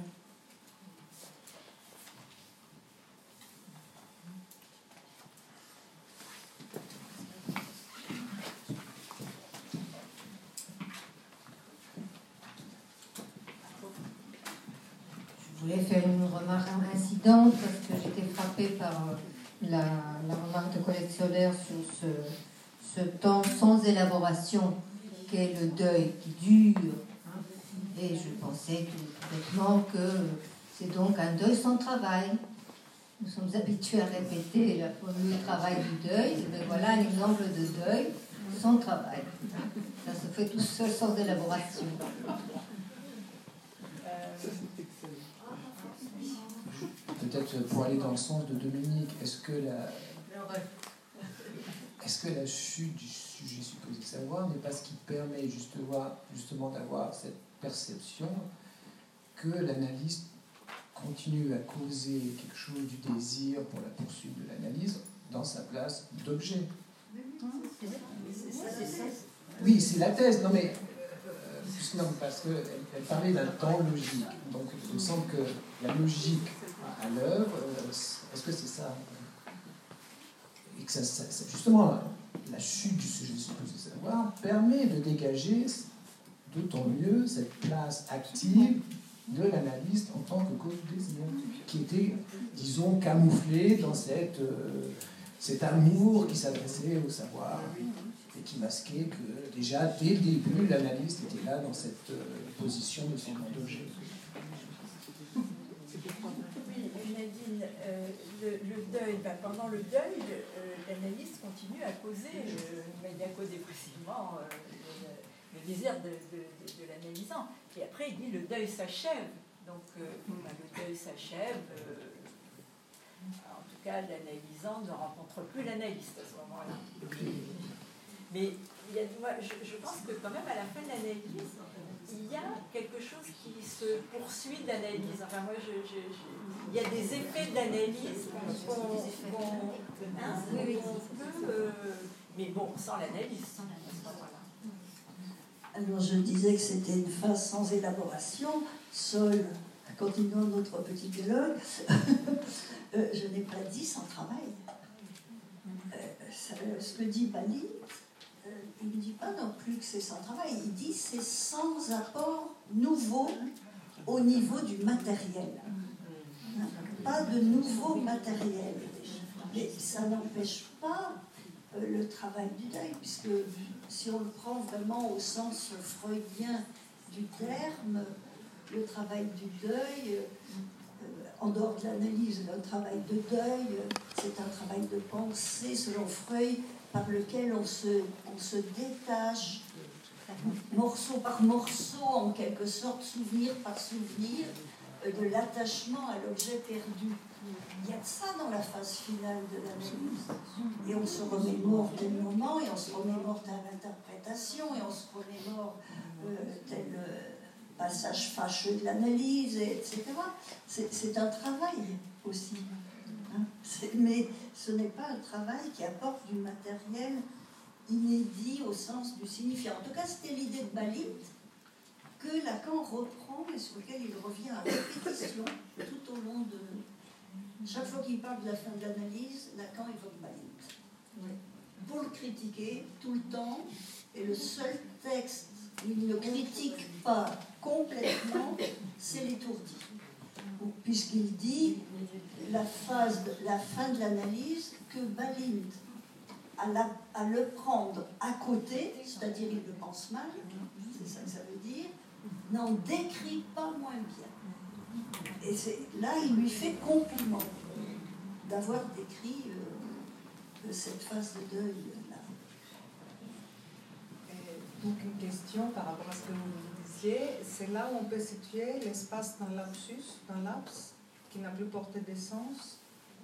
Je voulais faire une remarque incidente parce que j'étais frappée par la remarque de collectionneur sur ce temps sans élaboration qu'est le deuil qui dure. Et je pensais tout bêtement que c'est donc un deuil sans travail. Nous sommes habitués à répéter la formule travail du deuil. Et bien voilà un exemple de deuil sans travail. Ça se fait tout seul sans élaboration. Peut-être pour aller dans le sens de Dominique, est-ce que la chute du sujet supposé savoir n'est pas ce qui permet justement d'avoir cette perception que l'analyste continue à causer quelque chose du désir pour la poursuite de l'analyse dans sa place d'objet? Oui, c'est la thèse. Non, mais non, parce qu'elle parlait d'un temps logique. Donc, il me semble que la logique à l'œuvre, est-ce que c'est ça? Et que justement, la chute du sujet supposé savoir permet de dégager d'autant mieux cette place active de l'analyste en tant que cause du désir, qui était, disons, camouflée dans cet amour qui s'adressait au savoir et qui masquait que déjà, dès le début, l'analyste était là dans cette position de son d'objet. Nadine, le deuil, pendant le deuil, l'analyste continue à causer, mais il a causé précisément le désir de l'analysant. Et après, il dit le deuil s'achève. Donc, le deuil s'achève. En tout cas, l'analysant ne rencontre plus l'analyste à ce moment-là. Mais je pense que quand même, à la fin de l'analyse, il y a quelque chose qui se poursuit de l'analyse. Enfin, moi, il y a des effets de l'analyse mais bon, sans l'analyse. Alors, je disais que c'était une phase sans élaboration. Sol, continuons notre petit dialogue, je n'ai pas dit sans travail. Ce que dit Bali, il ne dit pas non plus que c'est sans travail, il dit que c'est sans apport nouveau au niveau du matériel. Pas de nouveau matériel. Mais ça n'empêche pas le travail du deuil, puisque si on le prend vraiment au sens freudien du terme, le travail du deuil, en dehors de l'analyse, le travail de deuil, c'est un travail de pensée, selon Freud, par lequel on se détache, morceau par morceau, en quelque sorte, souvenir par souvenir, de l'attachement à l'objet perdu. Il y a de ça dans la phase finale de l'analyse. Et on se remémore tel moment, et on se remémore telle interprétation, et on se remémore tel passage fâcheux de l'analyse, etc. C'est un travail aussi. Mais ce n'est pas un travail qui apporte du matériel inédit au sens du signifiant. En tout cas, c'était l'idée de Bali que Lacan reprend et sur lequel il revient à répétition tout au long de... Chaque fois qu'il parle de la fin de l'analyse, Lacan évoque Bali. Pour le critiquer tout le temps, et le seul texte où il ne critique pas complètement, c'est l'étourdi. Puisqu'il dit la fin de l'analyse que Balint, à le prendre à côté, c'est-à-dire il le pense mal, c'est ça que ça veut dire, n'en décrit pas moins bien. Et là, il lui fait compliment d'avoir décrit cette phase de deuil-là. Donc une question par rapport à ce que vous disiez, c'est là où on peut situer l'espace dans l'abs, qui n'a plus porté d'essence.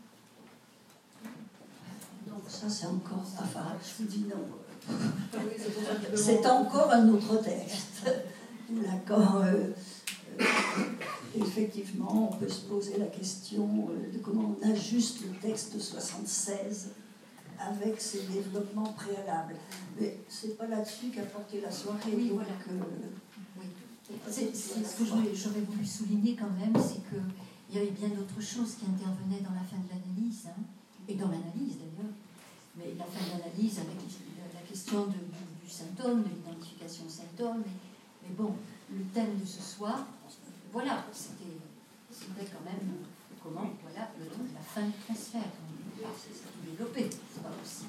Donc ça c'est encore, enfin je vous dis non, c'est encore un autre texte. D'accord. Effectivement, on peut se poser la question de comment on agit juste le texte de 76 avec ses développements préalables. Mais c'est pas là-dessus qu'a porté la soirée. Oui, donc, voilà. Oui. C'est ce que j'aurais voulu souligner quand même, c'est qu'il y avait bien d'autres choses qui intervenaient dans la fin de l'analyse, hein, et dans l'analyse d'ailleurs, mais la fin de l'analyse avec la question du symptôme, de l'identification symptôme, mais bon, le thème de ce soir, voilà, c'était quand même comment, voilà, la fin du transfert, c'est tout développé, c'est pas possible.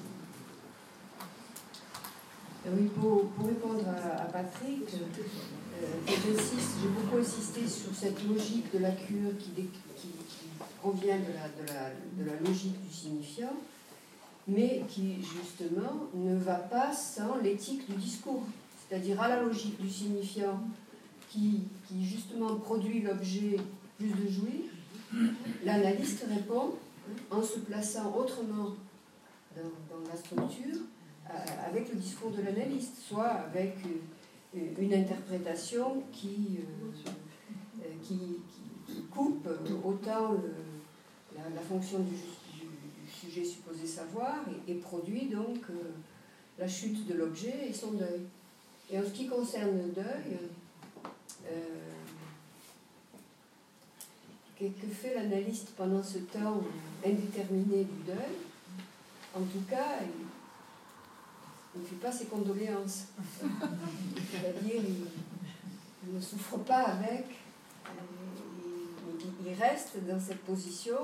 Oui, pour répondre à Patrick, j'ai beaucoup insisté sur cette logique de la cure qui provient de la logique du signifiant, mais qui justement ne va pas sans l'éthique du discours, c'est-à-dire à la logique du signifiant qui justement produit l'objet plus de jouir. L'analyste répond en se plaçant autrement dans la structure avec le discours de l'analyste, soit avec une interprétation qui coupe autant la fonction du sujet supposé savoir et produit donc la chute de l'objet et son deuil. Et en ce qui concerne le deuil, que fait l'analyste pendant ce temps indéterminé du deuil? En tout cas, il ne fait pas ses condoléances. C'est-à-dire, il ne souffre pas avec, il reste dans cette position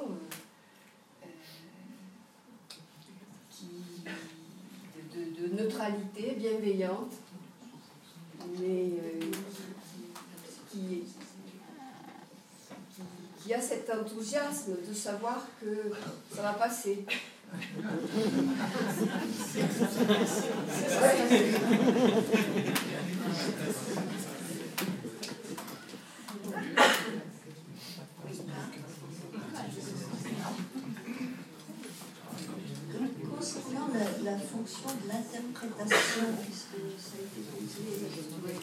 de neutralité bienveillante, mais qui a cet enthousiasme de savoir que ça va passer. Concernant la fonction de l'interprétation, puisque ça a été posé,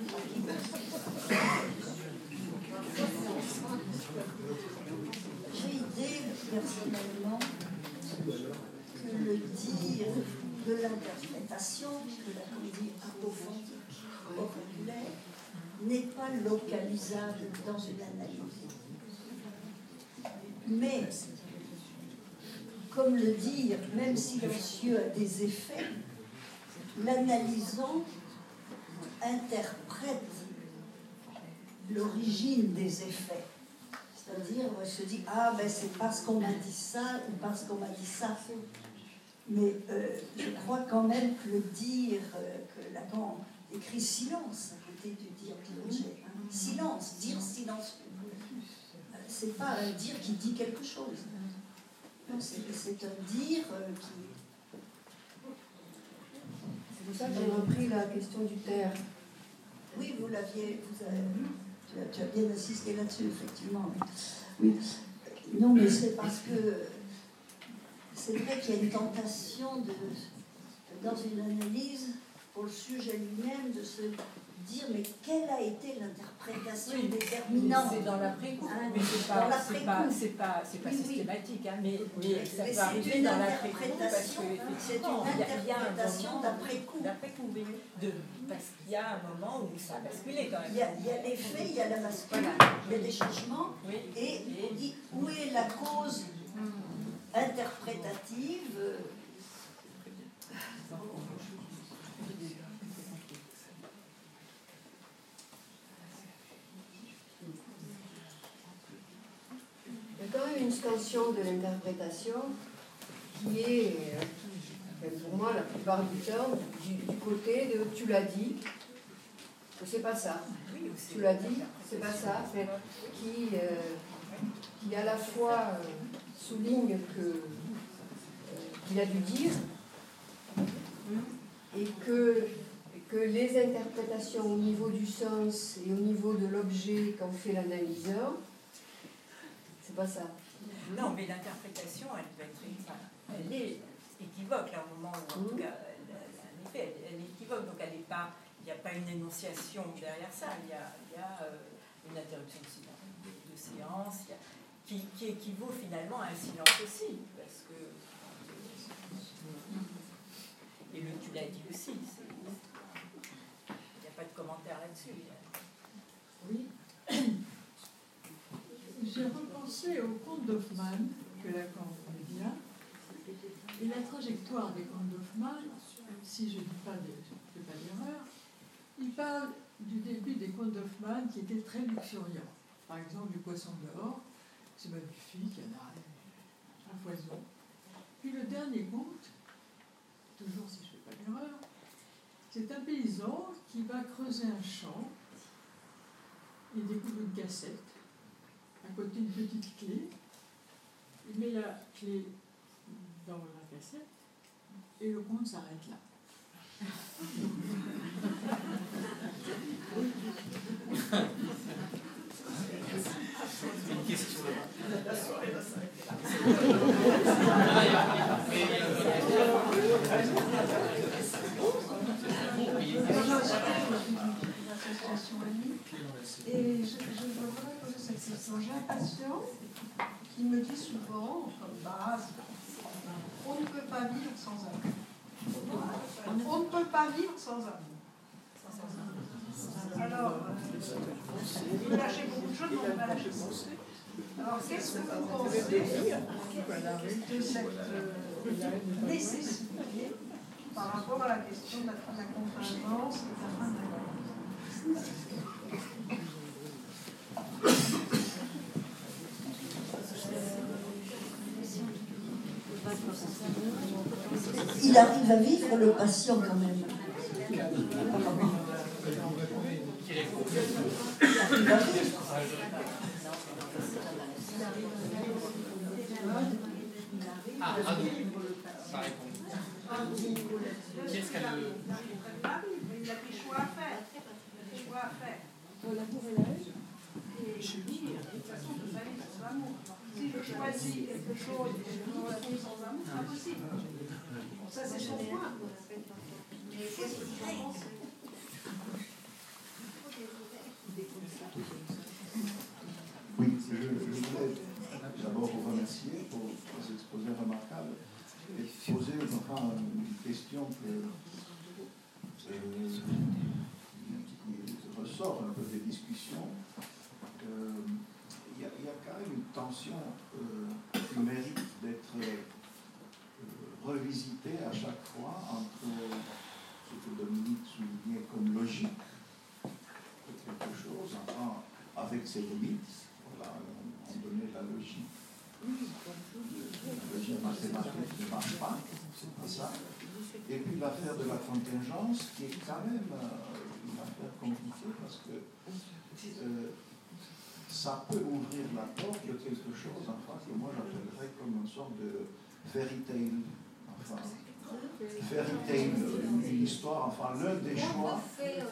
j'ai idée personnellement que le dire de l'interprétation, puisque la comédie apophantique oculaire, n'est pas localisable dans une analyse. Mais, comme le dire, même silencieux, a des effets, l'analysant interprète l'origine des effets. C'est-à-dire, on se dit, ah ben c'est parce qu'on m'a dit ça ou parce qu'on m'a dit ça. Mais je crois quand même que le dire, que Lacan écrit silence à côté du dire de l'objet. Silence, dire silence. C'est pas un dire qui dit quelque chose. Non, c'est un dire qui... C'est pour ça que j'ai repris la question du terre. Oui, tu as bien insisté là-dessus, effectivement. Oui. Non, mais c'est parce que c'est vrai qu'il y a une tentation dans une analyse pour le sujet lui-même de se dire mais quelle a été l'interprétation déterminante. C'est dans l'après-coup, mais c'est pas systématique, hein, mais ça peut arriver dans l'après-coup parce que c'est une interprétation d'après-coup. Parce qu'il y a un moment où ça a basculé quand même. Il y a les faits, il y a la bascule, il y a des changements, et on dit où est la cause interprétative. Il y a quand même une scansion de l'interprétation qui est, pour moi, la plupart du temps, du côté de « tu l'as dit », c'est pas ça. Tu l'as dit, c'est pas ça. Qui à la fois souligne qu'il a dû dire et que les interprétations au niveau du sens et au niveau de l'objet qu'en fait l'analyseur, c'est pas ça. Non, mais l'interprétation, elle est équivoque là au moment où, en tout cas, en effet, elle est équivoque, donc elle n'est pas, il n'y a pas une énonciation derrière ça, il y a une interruption de séance qui équivaut finalement à un silence aussi, parce que, et tu l'as dit aussi, il n'y a pas de commentaire là-dessus. Oui. J'ai repensé au conte d'Hoffmann, que Lacan connaît bien, et la trajectoire des contes d'Hoffmann, si je ne dis pas d'erreur, il parle du début des contes d'Hoffmann qui étaient très luxuriants. Par exemple, du poisson d'or, c'est magnifique, il y en a à foison. Puis le dernier conte, toujours si je ne fais pas d'erreur, c'est un paysan qui va creuser un champ, il découvre une cassette, à côté d'une petite clé, il met la clé dans la cassette, et le conte s'arrête là. Une question la soirée va et je voudrais poser cette question. J'ai un patient qui me dit souvent, comme base, on ne peut pas vivre sans amour. On ne peut pas vivre sans amour. Alors, il lâchait beaucoup de choses, mais on va lâcher beaucoup. Alors, qu'est-ce que vous pensez de cette nécessité par rapport à la question de la contingence et de la fin de la guerre? Il arrive à vivre, le patient, quand même. Il arrive à vivre. Ah, ça répond. Qu'est-ce qu'elle... Il a des choix à faire. Des choix à faire. L'amour et la haine. Et je dis, de toute façon, on peut pas vivre sans amour. Si je choisis quelque chose et je veux la vivre sans amour, c'est pas possible. Ça, c'est son point. Mais qu'est-ce que vous en pensez? Oui, je voulais d'abord vous remercier pour ces exposés remarquables et poser enfin une question qui ressort un peu des discussions. Il y a quand même une tension qui mérite d'être revisitée à chaque fois entre ce que Dominique soulignait comme logique de quelque chose, enfin avec ses limites. Voilà, on donnait la logique. La logique mathématique ne marche pas, c'est pas ça. Et puis l'affaire de la contingence, qui est quand même une affaire compliquée parce que ça peut ouvrir la porte de quelque chose, enfin, que moi j'appellerais comme une sorte de fairy tale. Enfin, fairy tale, une histoire, enfin l'un des choix,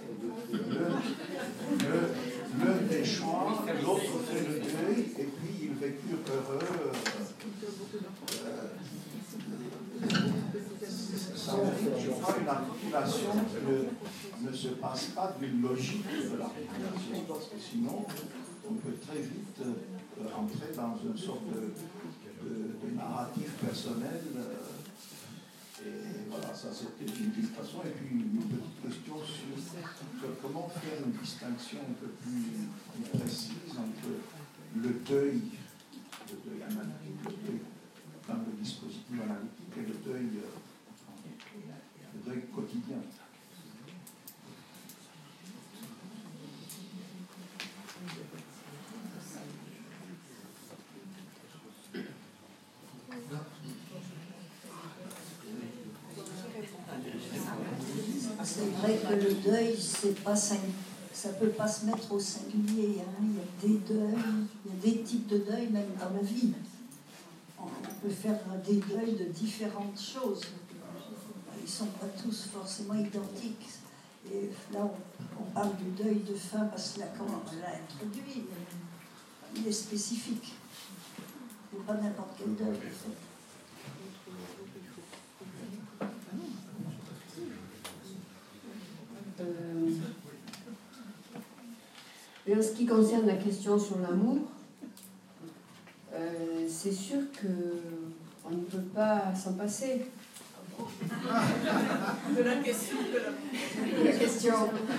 l'un des choix, l'autre fait le deuil, et puis ils vécurent heureux. Ça mérite, je crois, une articulation qui ne se passe pas d'une logique de l'articulation, parce que sinon on peut très vite entrer dans une sorte de narratif personnel. Et voilà, ça c'était une illustration. Et puis une petite question sur comment faire une distinction un peu plus précise entre le deuil analytique, le deuil dans le dispositif analytique et le deuil quotidien. C'est vrai que le deuil, c'est pas ça peut pas se mettre au singulier. Hein. Il y a des deuils, il y a des types de deuil même dans la vie. On peut faire des deuils de différentes choses. Ils ne sont pas tous forcément identiques. Et là, on parle du deuil de faim parce que Lacan l'a introduit. Il est spécifique. Ce n'est pas n'importe quel deuil, en fait. Et en ce qui concerne la question sur l'amour, c'est sûr qu'on ne peut pas s'en passer. De la question La question.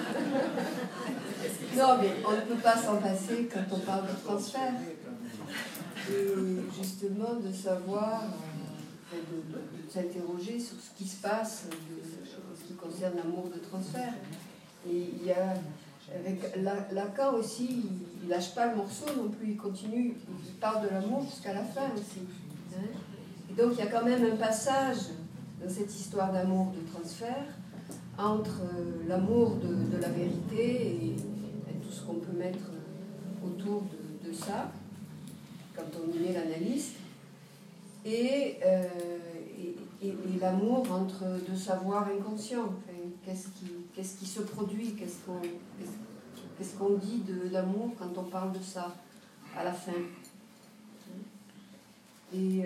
Non, mais on ne peut pas s'en passer quand on parle de transfert. Et justement, de savoir, de s'interroger sur ce qui se passe en ce qui concerne l'amour de transfert. Et il y a, avec Lacan aussi, il ne lâche pas le morceau non plus, il continue, il parle de l'amour jusqu'à la fin aussi. Hein. Et donc il y a quand même un passage dans cette histoire d'amour de transfert entre l'amour de la vérité et tout ce qu'on peut mettre autour de ça, quand on y met l'analyste, et l'amour entre deux savoirs inconscients. Enfin, qu'est-ce qui se produit, qu'est-ce qu'on dit d'amour quand on parle de ça à la fin. Et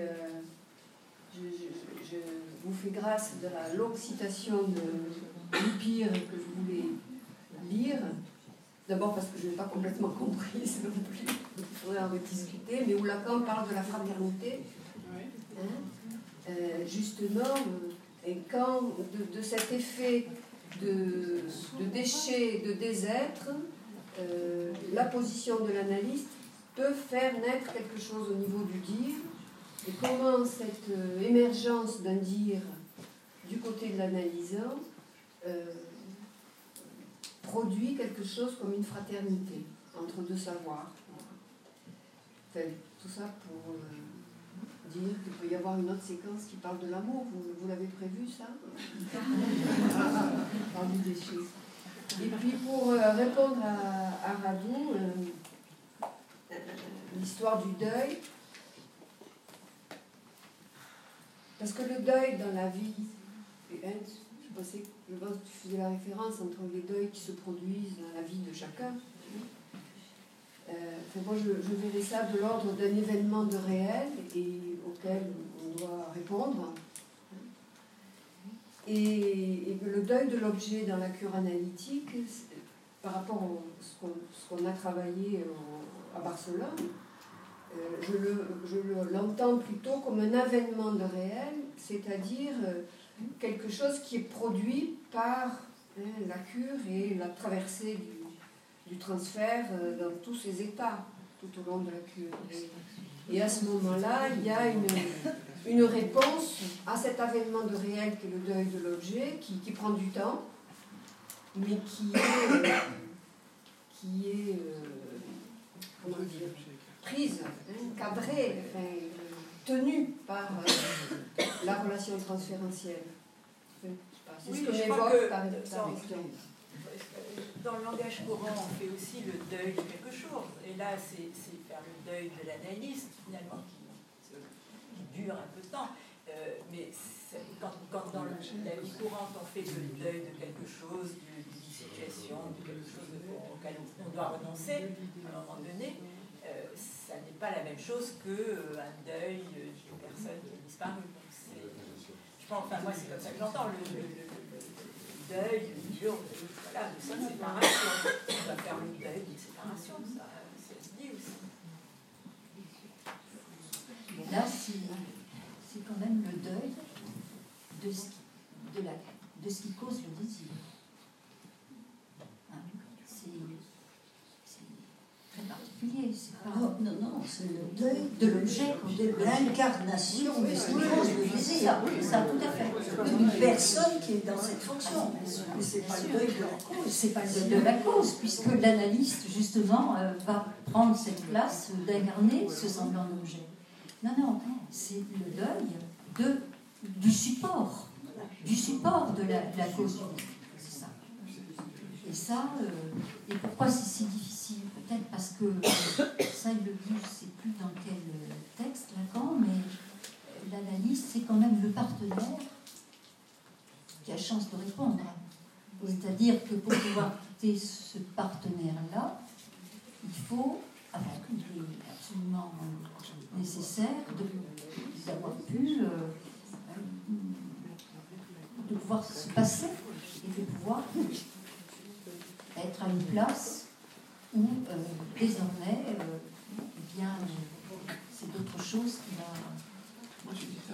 je vous fais grâce de la longue citation de Lupire que je voulais lire. D'abord parce que je n'ai pas complètement comprise non plus, il faudrait en rediscuter, mais où Lacan parle de la fraternité. Hein, justement, et quand de cet effet de déchet, de désêtre, la position de l'analyste peut faire naître quelque chose au niveau du dire, et comment cette émergence d'un dire du côté de l'analysant produit quelque chose comme une fraternité entre deux savoirs. Enfin, tout ça pour dire qu'il peut y avoir une autre séquence qui parle de l'amour. Vous l'avez prévu, ça? Par du déchet. Et puis pour répondre à Radou, l'histoire du deuil, parce que le deuil dans la vie, je pense que tu faisais la référence entre les deuils qui se produisent dans la vie de chacun. Moi, je verrais ça de l'ordre d'un événement de réel et auquel on doit répondre. Et le deuil de l'objet dans la cure analytique, par rapport à ce qu'on a travaillé à Barcelone, je l'entends plutôt comme un avènement de réel, c'est-à-dire quelque chose qui est produit par la cure et la traversée du transfert dans tous ses états, tout au long de la cure. Et à ce moment-là, il y a une réponse à cet avènement de réel qui est le deuil de l'objet, qui prend du temps, mais qui est comment dire, prise, cadrée, tenue par la relation transférentielle. C'est ce que j'évoque par l'expression. Dans le langage courant, on fait aussi le deuil de quelque chose. Et là, c'est faire le deuil de l'analyste, finalement, qui dure un peu de temps. Mais quand dans la vie courante, on fait le deuil de quelque chose, d'une situation, de quelque chose auquel on doit renoncer à un moment donné, ça n'est pas la même chose qu'un deuil d'une personne qui a disparu. Donc je pense, enfin, moi, c'est comme ça que j'entends le deuil, voilà, de sa séparation. On va faire le deuil d'une séparation, ça se dit aussi. Mais là, c'est quand même le deuil de ce qui cause le désir. Hein? C'est très particulier. Pas... Non, c'est le deuil de l'objet, de l'incarnation de ce qui cause le désir. Ça, tout à fait. Une personne qui est dans cette fonction. Mais ce n'est pas le deuil de la cause. C'est pas le deuil de la cause, puisque l'analyste, justement, va prendre cette place d'incarner ce semblant d'objet. Non, c'est le deuil du support de la cause du désir. C'est ça. Et ça, et pourquoi c'est si difficile? Peut-être parce que, ça il le dit, je ne sais plus dans quel texte, Lacan, mais l'analyste, c'est quand même le partenaire qui a chance de répondre. C'est-à-dire que pour pouvoir quitter ce partenaire-là, il faut, avant qu'il est absolument nécessaire d'avoir pu de pouvoir se passer et de pouvoir être à une place où désormais c'est d'autres choses qui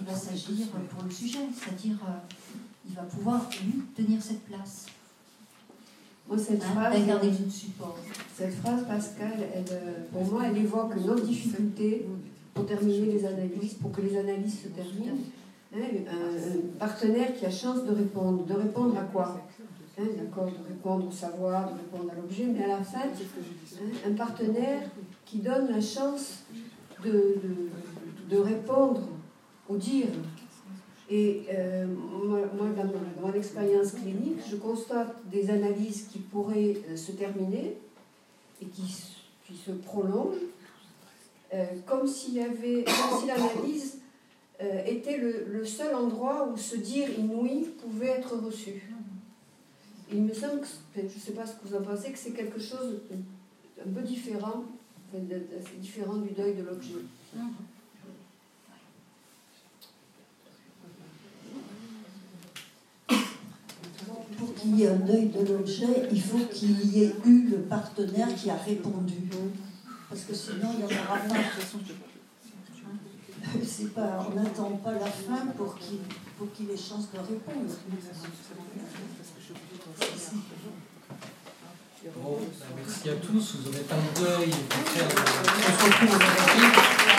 va s'agir pour le sujet, c'est-à-dire il va pouvoir, lui, tenir cette place. Moi, cette phrase, Pascal, pour moi, elle évoque nos difficultés pour terminer les analyses, pour que les analyses se terminent. Un partenaire qui a chance de répondre. De répondre à quoi? D'accord, de répondre au savoir, de répondre à l'objet, mais à la fin, un partenaire qui donne la chance de répondre au dire. Et moi, dans mon expérience clinique, je constate des analyses qui pourraient se terminer et qui se prolongent, comme si l'analyse était le seul endroit où ce dire inouï pouvait être reçu. Il me semble que, je ne sais pas ce que vous en pensez, que c'est quelque chose un peu différent, c'est différent du deuil de l'objet. Pour qu'il y ait un deuil de l'objet, il faut qu'il y ait eu le partenaire qui a répondu. Parce que sinon, il n'y en aura pas. On n'attend pas la fin pour qu'il ait chance de répondre. Bon, merci à tous. Vous n'aurez pas de deuil. On se retrouve aujourd'hui.